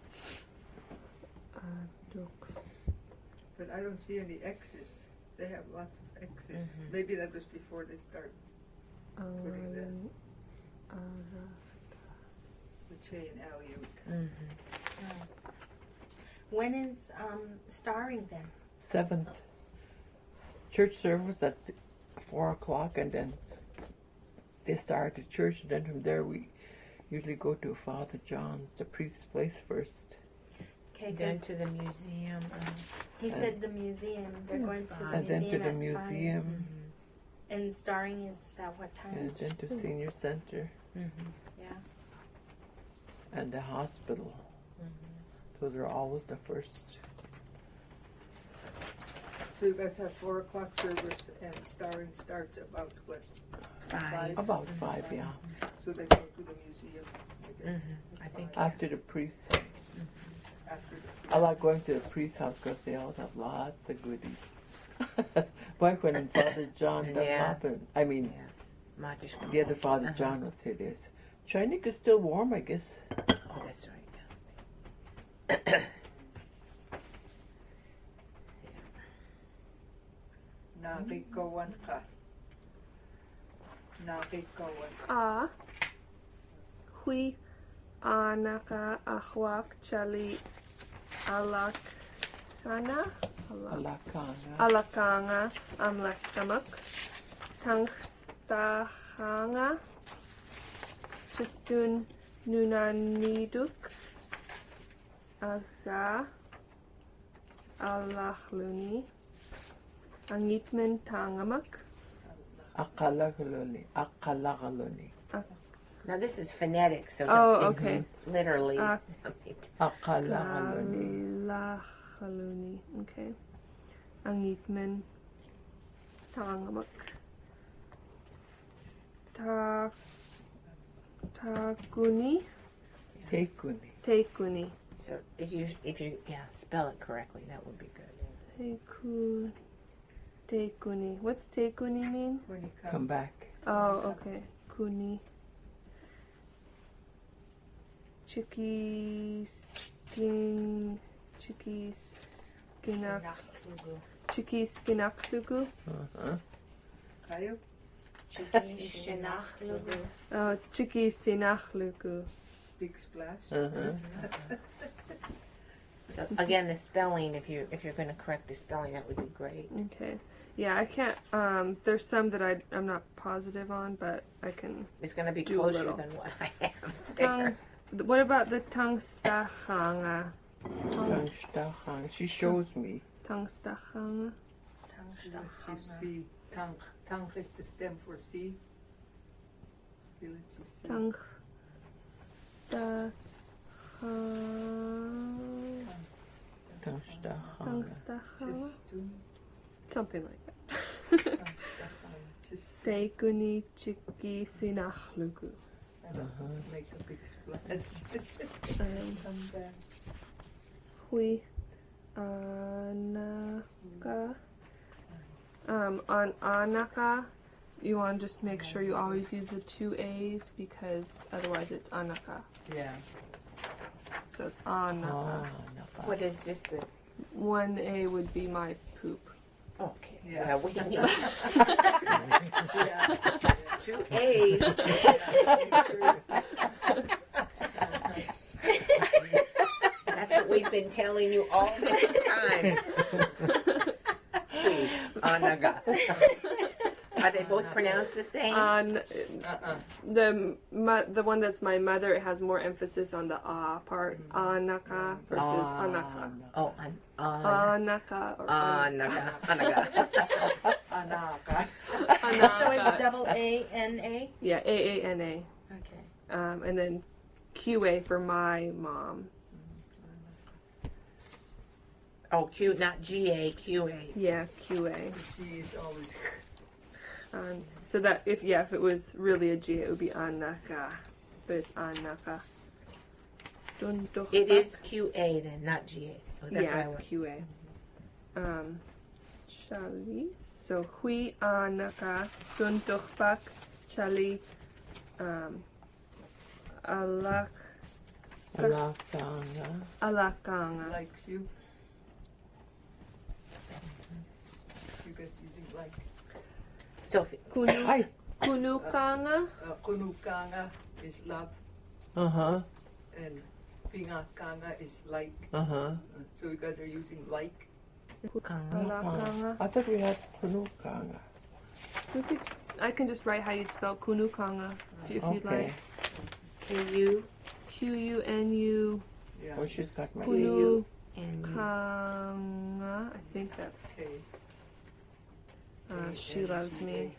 Uh, duk. But I don't see any X's. They have lots of X's. Mhm. Maybe that was before they start Putting that. Um, uh, the chain Aleut. Mm-hmm. Oh. When is um, starring then? Seventh. Church service at four o'clock, and then they start at church, and then from there we usually go to Father John's, the priest's place first. Okay, Then because to the museum. Uh, he said the museum. They're going to the Five. And then museum to the at museum, mm-hmm. five. And starring is at what time? and then to senior center, Mm-hmm. Yeah. and the hospital. Mm-hmm. Those are always the first. So you guys have four o'clock service and starring starts about what? Five. About five, yeah. So they go to the museum, I guess. Mm-hmm. I think. After the priest. After the I like going to the priest's house because they always have lots of goodies. Back when Father John Yeah. Dunlop, I mean, Yeah. Matish- the other Father Uh-huh. John was here. There's Chinik is still warm, I guess. Oh, that's right. Nakikawan ka. Nakikawan. A. Hui anaka ahwak chali alakana. Alak- Alakana. Alakanga amlastamak. Tangstahanga. Chistun nunaniduk. Aga. Alahluni. Angitmen tangamak. Akalagaloni. Akalagaloni. Now this is phonetic, so Oh, don't- it's okay. literally. Ah. Akalagaloni. Galachaluni. Okay. Angitmen. Tangamak. Ta. Taguni. Tekuni. Tekuni. So if you if you yeah spell it correctly, that would be good. Teku. Tekuni. What's tekuni mean? When he comes. Come back. Oh, okay. Kuni. Chiki skin. Chiki skinak. Chiki Skinaklugu. Uh-huh. Kayo? Oh, Chiki Sinachlugu. Big splash? Uh-huh. So again, the spelling, if you if you're going to correct the spelling, that would be great. Okay. Yeah, I can't. Um, there's some that I I'm not positive on, but I can. It's going to be Do a closer little. than what I have Tongue. there. What about the Tungstachanga? Tangstachan. She shows me. Tungstachanga. Village C. Tang. Tang is the stem for C. Village C. Tungstachanga. Tangstachan. Tungstachanga. Chistun. Something like that. Tangstachan. Chistun. Teikuni Chiki Sinachlugu. Uh-huh. Make a big splash. Um, Come back. Hui Anaka. Um, on Anaka, you want to just make sure you always use the two A's because otherwise it's Anaka. Yeah. So it's Anaka. Ah, What is just the... One A would be my poop. Okay. Yeah. Well, we need Yeah. two A's. That's what we've been telling you all this time. Please, Anaga. Are they both pronounced the same? On Uh-uh. the mo- the one that's my mother, it has more emphasis on the ah part, Anaka versus Ah, Anaka. Oh, an, an, Anaka or Anaga. Anaga. Anaka. So it's double A N A? Yeah, A A N A. Okay. Um, and then Q A for my mom. Oh, Q, not G A, Q A. Yeah, Q A. The G is always. Um, so that if yeah, if it was really a G, it would be Anaka, but it's Anaka. Dundukhbak. It is Q A then, not G A. Oh, that's Yeah, what I it's want. Q A. Um, Chali. So Hui Anaka Dundukhbak Chali. Um, Alak Alakanga. Alakanga. Likes you. You guys using like. Sophie. Kunu Hi. Kunukanga. Uh, kunukanga is love, Uh-huh. and pingakanga is like. Uh-huh. Uh, so you guys are using like. Alakanga. I thought we had Kunukanga. We could, I can just write how you'd spell Kunukanga if, if you'd Okay. like. Q U Q U N U Yeah. Oh, she's got my... Kunukanga. and I think that's. Okay. Uh, she loves me.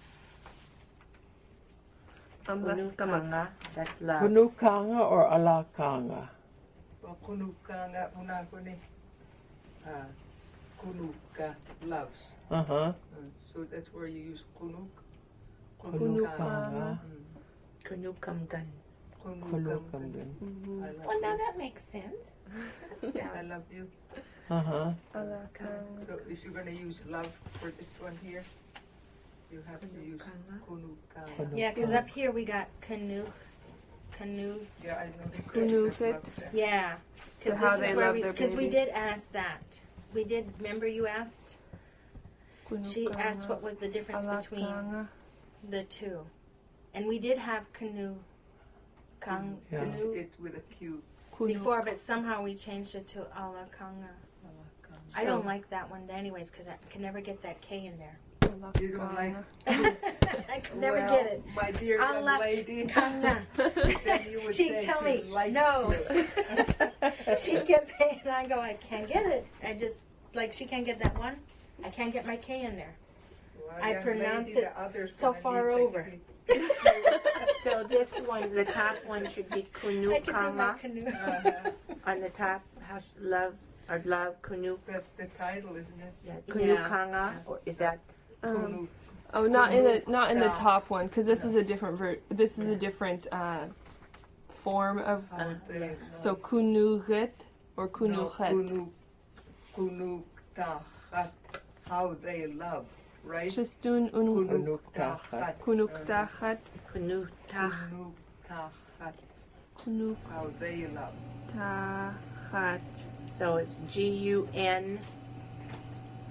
Ambaskamak. Kunukanga. That's love. Kunukanga or Alakanga? Well, kunukanga una ko ni. Uh, kunuka loves. Uh-huh. Uh, so that's where you use kunuk. Kunukanga. Mm. Kunukamgan. Kunukanga. Kunukamgan. Mhm. I love Well, now you. that makes sense. That I sounds- love you. Uh-huh. Alakanga. So if you're gonna use love for this one here, you have to use kunukanga. Kunukanga. Yeah, because up here we got canoe. Canoe. Yeah, I know this. Kunukit. Yeah. So Because how this they is where love we, their because we babies. did ask that. We did, remember you asked? She asked what was the difference between Alakanga. the two. And we did have canoe. Kang, Yeah. It's canoe it with a Q. Kunu- before, but somehow we changed it to alakanga. I So- don't like that one anyways because I can never get that K in there. You don't like. I could never well, get it. My dear young Ala- lady. Kanga. Then you would She'd say tell she me, likes no. you. She gets it, and I go, I can't get it. I just, like, she can't get that one. I can't get my K in there. Well, I young pronounce lady, it the other's so gonna far need to over. be- So this one, the top one should be I could do my Kunukanga. canoe. Uh-huh. On the top, how sh- love or love Kunu, That's the title, isn't it? yeah, Kunukanga, or is that Um, Kunu. oh, not in the not in the No. top one because this No. is a different ver- This is a different uh, form of. How they So kunuget or no, kunuchet. kunu, kunu tachat, how they love, right? Chistun un Kunu Kunuk-tachat. kunuktachat Kunutach? Kunu tachat, kunuk how they love. tachat. So it's G U N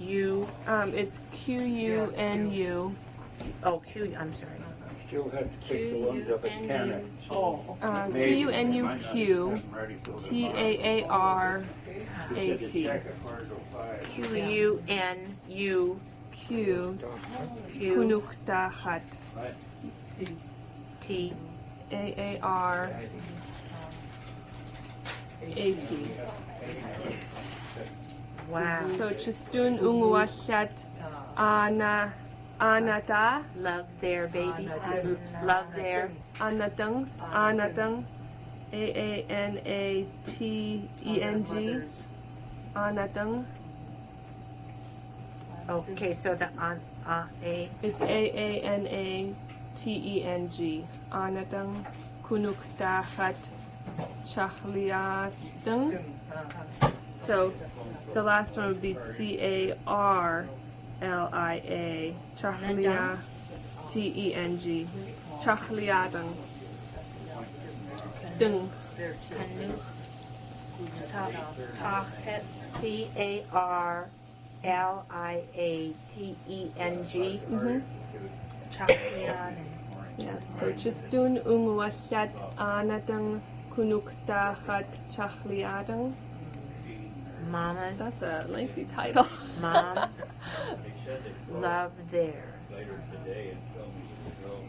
U. Um, it's Q U N U. Oh, Q. I'm sorry. Still have to take the ones up at Tanner. Oh. Uh, Q Maybe. U N U Q I'm ready for T tomorrow. A A R She A said the T. second part will fire. Q U N U Q Q Kunuktahat T A A R A T. Wow. So Chistun Unguashat Ana Anata Love there, baby. Love there. Anatang Anatang A A N A T E N G Anatang. Okay, so the an uh, a It's A A N A T E N G. Anatang Kunuktahat Chahliatang. So the last one would be C A R L I A Chahlia T E N G. Chahliatang. Dung. C A R L I A T E N G. Mm-hmm. Chaklian. Yeah. So Chistun Unguashat Anatang Kunuktahat Chahliatang. Mamas. That's a lengthy title. Moms. Love there. Later today and tell me to go.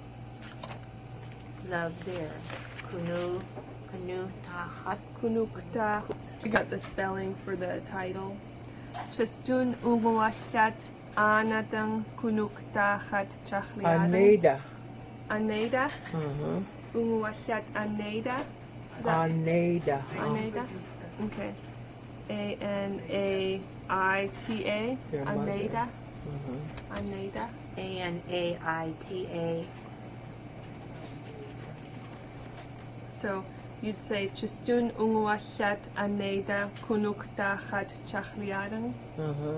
Love there. Kunu. Kunu tahat. Kunukta. You got the spelling for the title. Chistun Unguashat Anatang Kunuktahat Chahliatang. Aneda. Aneda. Uh-huh. Unguashat Aneda. Is that- Aneda. Aneda. Okay. A N A I T A. Your mother. Aneda. Uh-huh. Aneda. A N A I T A. So you'd say Chistun Unguashat Aneda Kunuktahat Chahliatang. Uh-huh.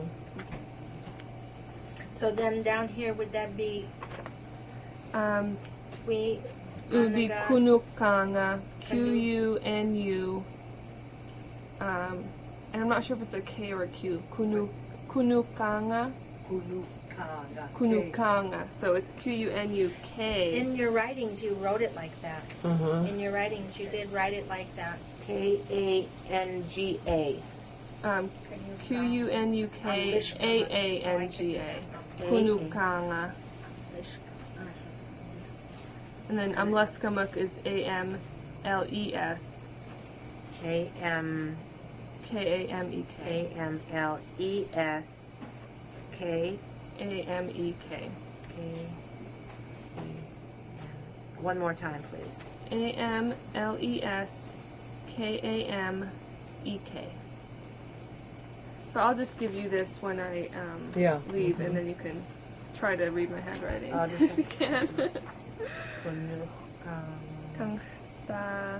So then down here, would that be Um, we? it would be Anaga- Kunukanga. Q U N U. Um, and I'm not sure if it's a K or a Q. Kunu, Kunukanga. Kunukanga. Kunukanga. So it's Q U N U K. In your writings, you wrote it like that. Uh-huh. In your writings, you did write it like that. K A N G A. Um, Q U N U K A A N G A. Kunukanga. And then Amleskamuk is A M L E S A M K A M E K. A M L E S K A M E K. K. One more time, please. A M L E S K A M E K. But I'll just give you this when I um, Yeah. leave, and then you can try to read my handwriting I'll just- if you can. Kunukanga. Tangsta.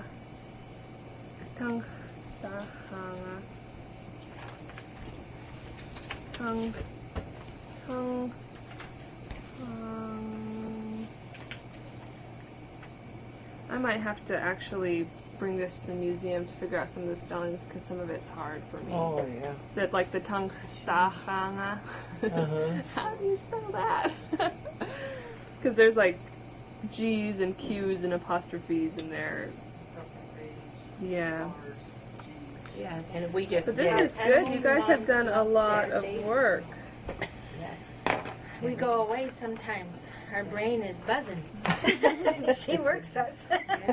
Tangstahanga. Tang. Tang. Um, I might have to actually bring this to the museum to figure out some of the spellings because some of it's hard for me. Oh, yeah. That like the Tangstahanga. Uh-huh. How do you spell that? Because there's like G's and Q's and apostrophes in there. Yeah. Yeah, and we just But this did. is good. You guys have done a lot of work. Yes. We go away sometimes. Our brain is buzzing. She works us.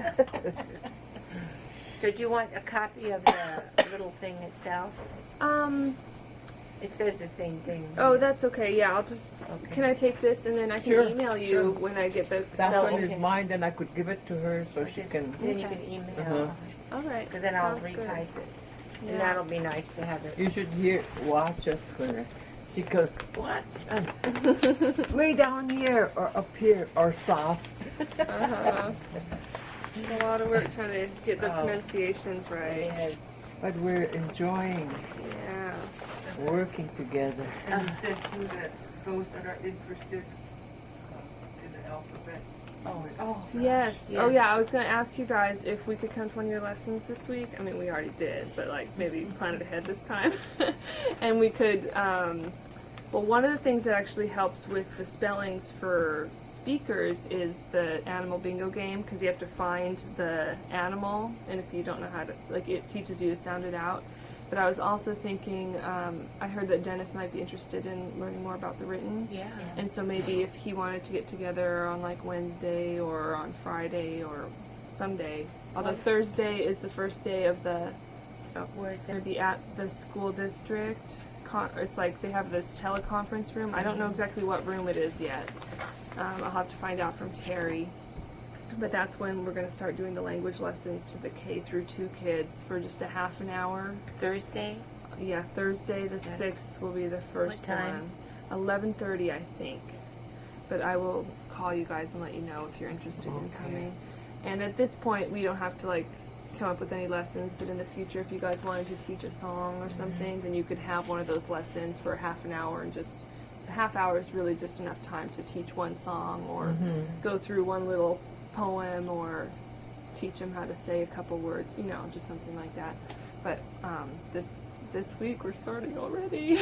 So do you want a copy of the little thing itself? Um. It says the same thing. Oh, that's okay. Yeah, I'll just. Okay. Can I take this and then I can Sure, email you sure. when I get the That spelling? one is mine, then I could give it to her so she Just- can. Then you Okay. can email. Uh-huh. All right. Because then I'll Sounds good. retype it. Yeah. And that'll be nice to have it. You should hear, watch us when she goes, what? Way down here, or up here, or soft. Uh-huh. It's a lot of work trying to get the Oh. pronunciations right. Yes. But we're enjoying Yeah. working together. And you said too that those that are interested uh, in the alphabet Oh, Oh, Yes. Oh, Yes. yeah. I was going to ask you guys if we could come to one of your lessons this week. I mean, we already did, but like maybe plan it ahead this time. And we could, um, well, one of the things that actually helps with the spellings for speakers is the animal bingo game, because you have to find the animal, and if you don't know how to, like, it teaches you to sound it out. But I was also thinking, um, I heard that Dennis might be interested in learning more about the written. yeah. And so maybe if he wanted to get together on like Wednesday or on Friday or someday, although Thursday is the first day of the, so Where is it's going it? to be at the school district. Con- it's like they have this teleconference room. I don't know exactly what room it is yet. Um, I'll have to find out from Terry. But that's when we're going to start doing the language lessons to the K through two kids for just a half an hour. Thursday? Yeah, Thursday the That's- sixth will be the first What time? one. eleven thirty, I think. But I will call you guys and let you know if you're interested in Okay. coming. And at this point, we don't have to like come up with any lessons, but in the future, if you guys wanted to teach a song or something, then you could have one of those lessons for half an hour, and just a half hour is really just enough time to teach one song or Mhm. go through one little poem or teach them how to say a couple words, you know, just something like that. But um, this this week we're starting already,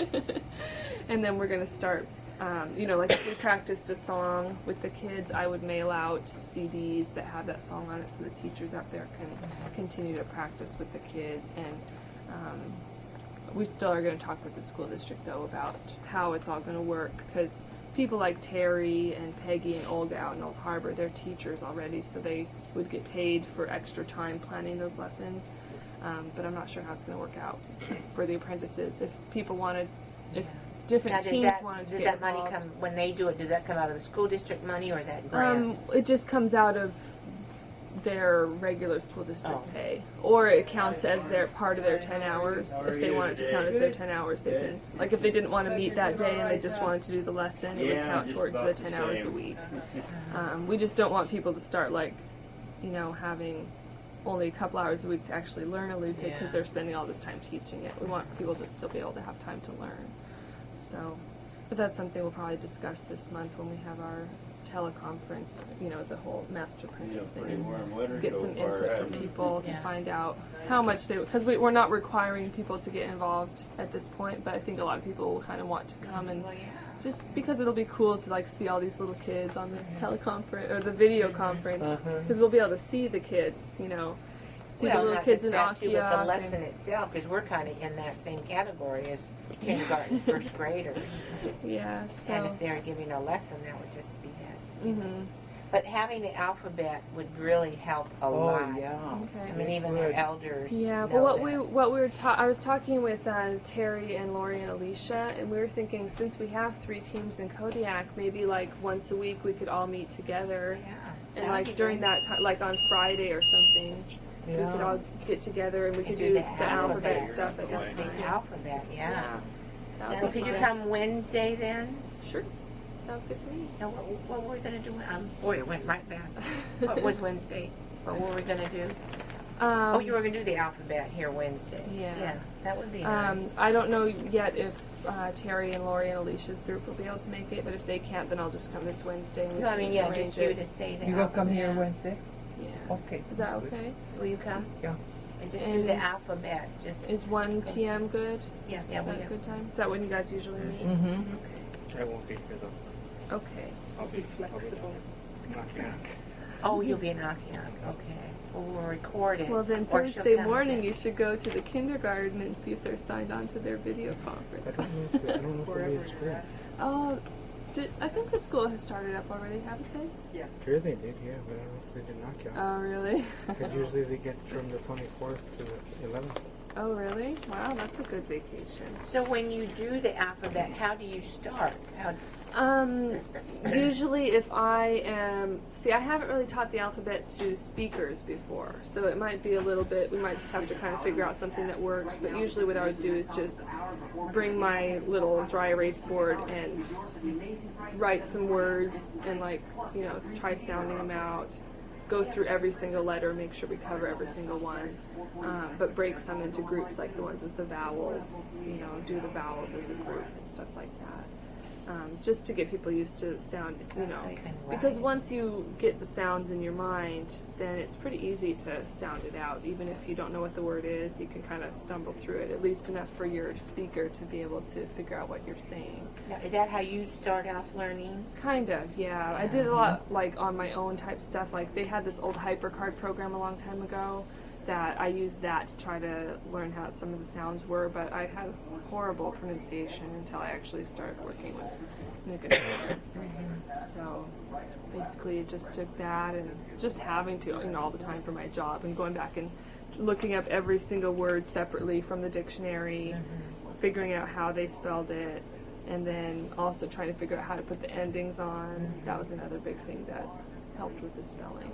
and then we're gonna start. Um, you know, like if we practiced a song with the kids, I would mail out C Ds that have that song on it, so the teachers out there can continue to practice with the kids. And um, we still are going to talk with the school district though about how it's all going to work, because people like Terry and Peggy and Olga out in Old Harbor, they're teachers already, so they would get paid for extra time planning those lessons. Um, but I'm not sure how it's going to work out for the apprentices. If people wanted, if different Now, does teams that, wanted to does get that money involved, come, when they do it, does that come out of the school district money or that grant? Um, it just comes out of their regular school district Oh. pay, or it counts as their part of their ten hours. If they want it to count as their ten hours, they can. Like if they didn't want to meet that day and they just wanted to do the lesson, it would Yeah, count just towards the about the ten hours a same. week. Um, we just don't want people to start like, you know, having only a couple hours a week to actually learn Alute because Yeah. they're spending all this time teaching it. We want people to still be able to have time to learn. So, but that's something we'll probably discuss this month when we have our teleconference, you know, the whole master apprentice Yeah, thing, pretty warm weather and get so some far, input hasn't from it? people to Yeah. find out how much they, because we, we're not requiring people to get involved at this point, but I think a lot of people will kind of want to come, and Well, yeah. just because it'll be cool to like see all these little kids on the teleconference or the video conference, Uh-huh. because we'll be able to see the kids, you know, see Well, the little not kids just in that, too, but the Akiak. lesson and- itself, because we're kind of in that same category as kindergarten, first graders. Yeah, so. And if they're giving a lesson, that would just be it. hmm But having the alphabet would really help a Oh, lot. yeah. Okay. I mean, even our elders. Yeah, know but what that. we what we were ta- I was talking with uh, Terry and Lori and Alicia, and we were thinking since we have three teams in Kodiak, maybe like once a week we could all meet together, Yeah. and That'd like be during great. that time, like on Friday or something, we could Yeah. all get together and we And could do the alphabet stuff at Just that the time. alphabet, yeah. Yeah. That Well, would be could you good. come Wednesday then? Sure. Sounds good to me. No, what, what were we going to do? Um, boy, it went right past. What was Wednesday? What were we going to do? Um, Oh, you were going to do the alphabet here Wednesday. Yeah. Yeah, that would be nice. Um, I don't know yet if uh, Terry and Lori and Alicia's group will be able to make it, but if they can't, then I'll just come this Wednesday. And we no, I can mean, yeah, arrange just you it. to say the You gonna come alphabet. here Wednesday? Yeah. Okay. Is that okay? Will you come? Yeah. And just And do the is- alphabet. Just Is one p.m. good? yeah, yeah, Is we that a have. good time? Is that when you guys usually meet? Mm-hmm. I won't be here though. Okay. I'll be Flexible. Oh, you'll be in Akiak. Okay. Well, we'll record it. Well, then Or she'll Thursday come morning with you should go to the kindergarten and see if they're signed on to their video conference. I don't know if they, I don't know if they're Wherever in school. you're at. Oh, did, I think the school has started up already, haven't they? Sure they did, yeah, but I don't know if they did knock out. Oh, really? Because usually they get from the twenty-fourth to the eleventh. Oh, really? Wow, that's a good vacation. So when you do the alphabet, how do you start? How? Um, usually if I am, see, I haven't really taught the alphabet to speakers before, so it might be a little bit, we might just have to kind of figure out something that works, but usually what I would do is just bring my little dry erase board and write some words and like, you know, try sounding them out, go through every single letter, make sure we cover every single one, um, but break some into groups like the ones with the vowels, you know, do the vowels as a group and stuff like that. um, just to get people used to sound, you So know. you can Because write. once you get the sounds in your mind, then it's pretty easy to sound it out. Even if you don't know what the word is, you can kind of stumble through it, at least enough for your speaker to be able to figure out what you're saying. Now, is that how you start off learning? Kind of, yeah. I did a lot like on my own type stuff. Like they had this old HyperCard program a long time ago that I used that to try to learn how some of the sounds were, but I had horrible pronunciation until I actually started working with Nick words. So basically it just took that and just having to, you know, all the time for my job and going back and looking up every single word separately from the dictionary, figuring out how they spelled it, and then also trying to figure out how to put the endings on. That was another big thing that helped with the spelling.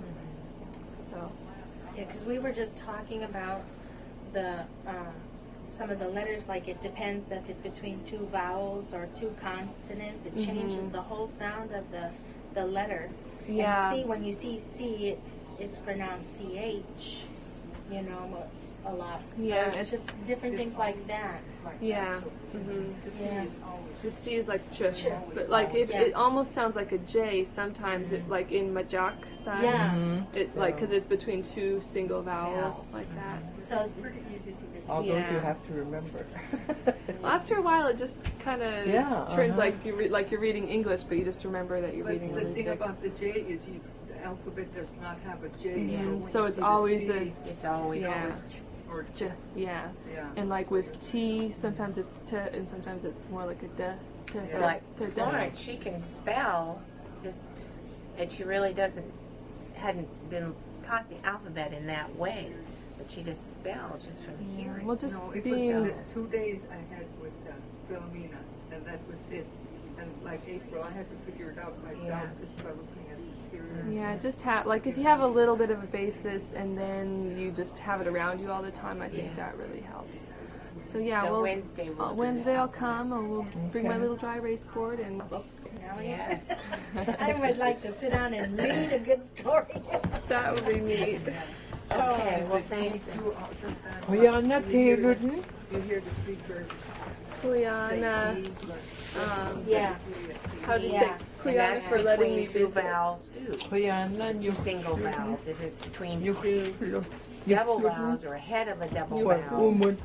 So Yeah, because we were just talking about the um, some of the letters. Like it depends if it's between two vowels or two consonants. It changes the whole sound of the the letter. yeah, And C, when you see C, it's it's pronounced C H. You know, a lot. So Yeah, it's, it's- just different things like that. yeah. hmm The C Yeah. is always. The C is like ch, Ch. but like it, Yeah. it almost sounds like a J sometimes. It like in Majak side, Yeah. Mhm. it like because it's between two single vowels like that. So It's pretty easy to get. All those you Yeah. have to remember. Well, after a while, it just kind of Yeah, turns uh-huh. like you re- like you're reading English, but you just remember that you're But reading the thing Ludic. about the J is you, the alphabet does not have a J. Mhm. So, when So you it's see the always C, a- It's always Yeah. it's ch or ch. J, yeah. Yeah. And like with T, sometimes it's T, and sometimes it's more like a D. T, Yeah. like T, D. Florence. She can spell, just and she really doesn't hadn't been taught the alphabet in that way, but she just spells just from hearing. Well, just No, it being. was the two days I had with uh, Philomena, and that was it. And like April, I had to figure it out myself Yeah. just by looking at hearing. Yeah, just have like if you have a little bit of a basis and then you just have it around you all the time, I think Yeah. that really helps. So yeah, so well, Wednesday we'll uh, do Wednesday that. I'll come and we'll bring my Okay. little dry erase board and now Yes. I would like to sit down and read a good story. that would be neat. Okay, well The thanks. T too, uh, sometimes, Hoyanna you hear the- Taylor. You hear the speaker say Kuyana, E, but um, Yeah. it's really a T. how do you Yeah. say And Kuyana that's for letting me between two visit? vowels too. Hoyanna, Two single vowels. If it's between You two double vowels or ahead of a double vowel. woman.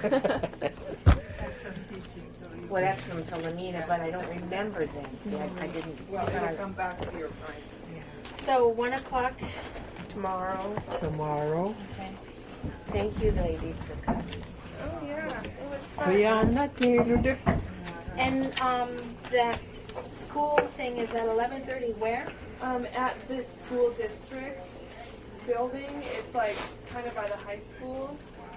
That's some teaching, so you Well, can- that's from Philomena, but I don't remember them. See, I, I didn't. well, it'll come back to your mind. So one o'clock Tomorrow. Tomorrow. Thank you, ladies, for coming. Oh yeah, it was fun. Hoyanna Taylor. and um, that school thing is at eleven thirty. Where? Um, at this school district building, it's like kind of by the high school.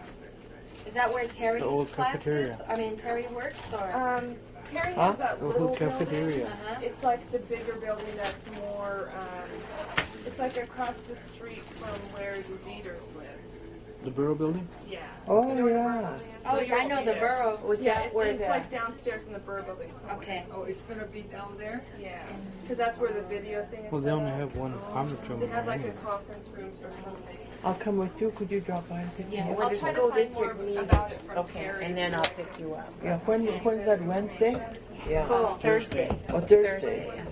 Is that where Terry's The old classes? cafeteria. I mean, Terry works, or? Um, Terry Huh? has that The little whole cafeteria. building. Uh-huh. It's like the bigger building that's more, um, it's like across the street from where the Zeters live. The Bureau Building? Yeah. Oh, Do you know where the yeah. Burr building is? Oh Well, yeah, I you know won't the be there. borough. Was Yeah, that it's, where it's the like downstairs in the Burr building somewhere. Okay. Oh, it's gonna be down there? Yeah, because that's where the video thing is Well, they set only up. have one conference room They in have there like a anyway. conference rooms or something. I'll come with you. Could you drop by and pick me Yeah, up? well, I'll the try to school find district more meeting. about it from Okay, Terry. and then I'll pick you up. Yeah, when, when's that, Wednesday? Yeah. Cool. Thursday. Or Thursday. Thursday.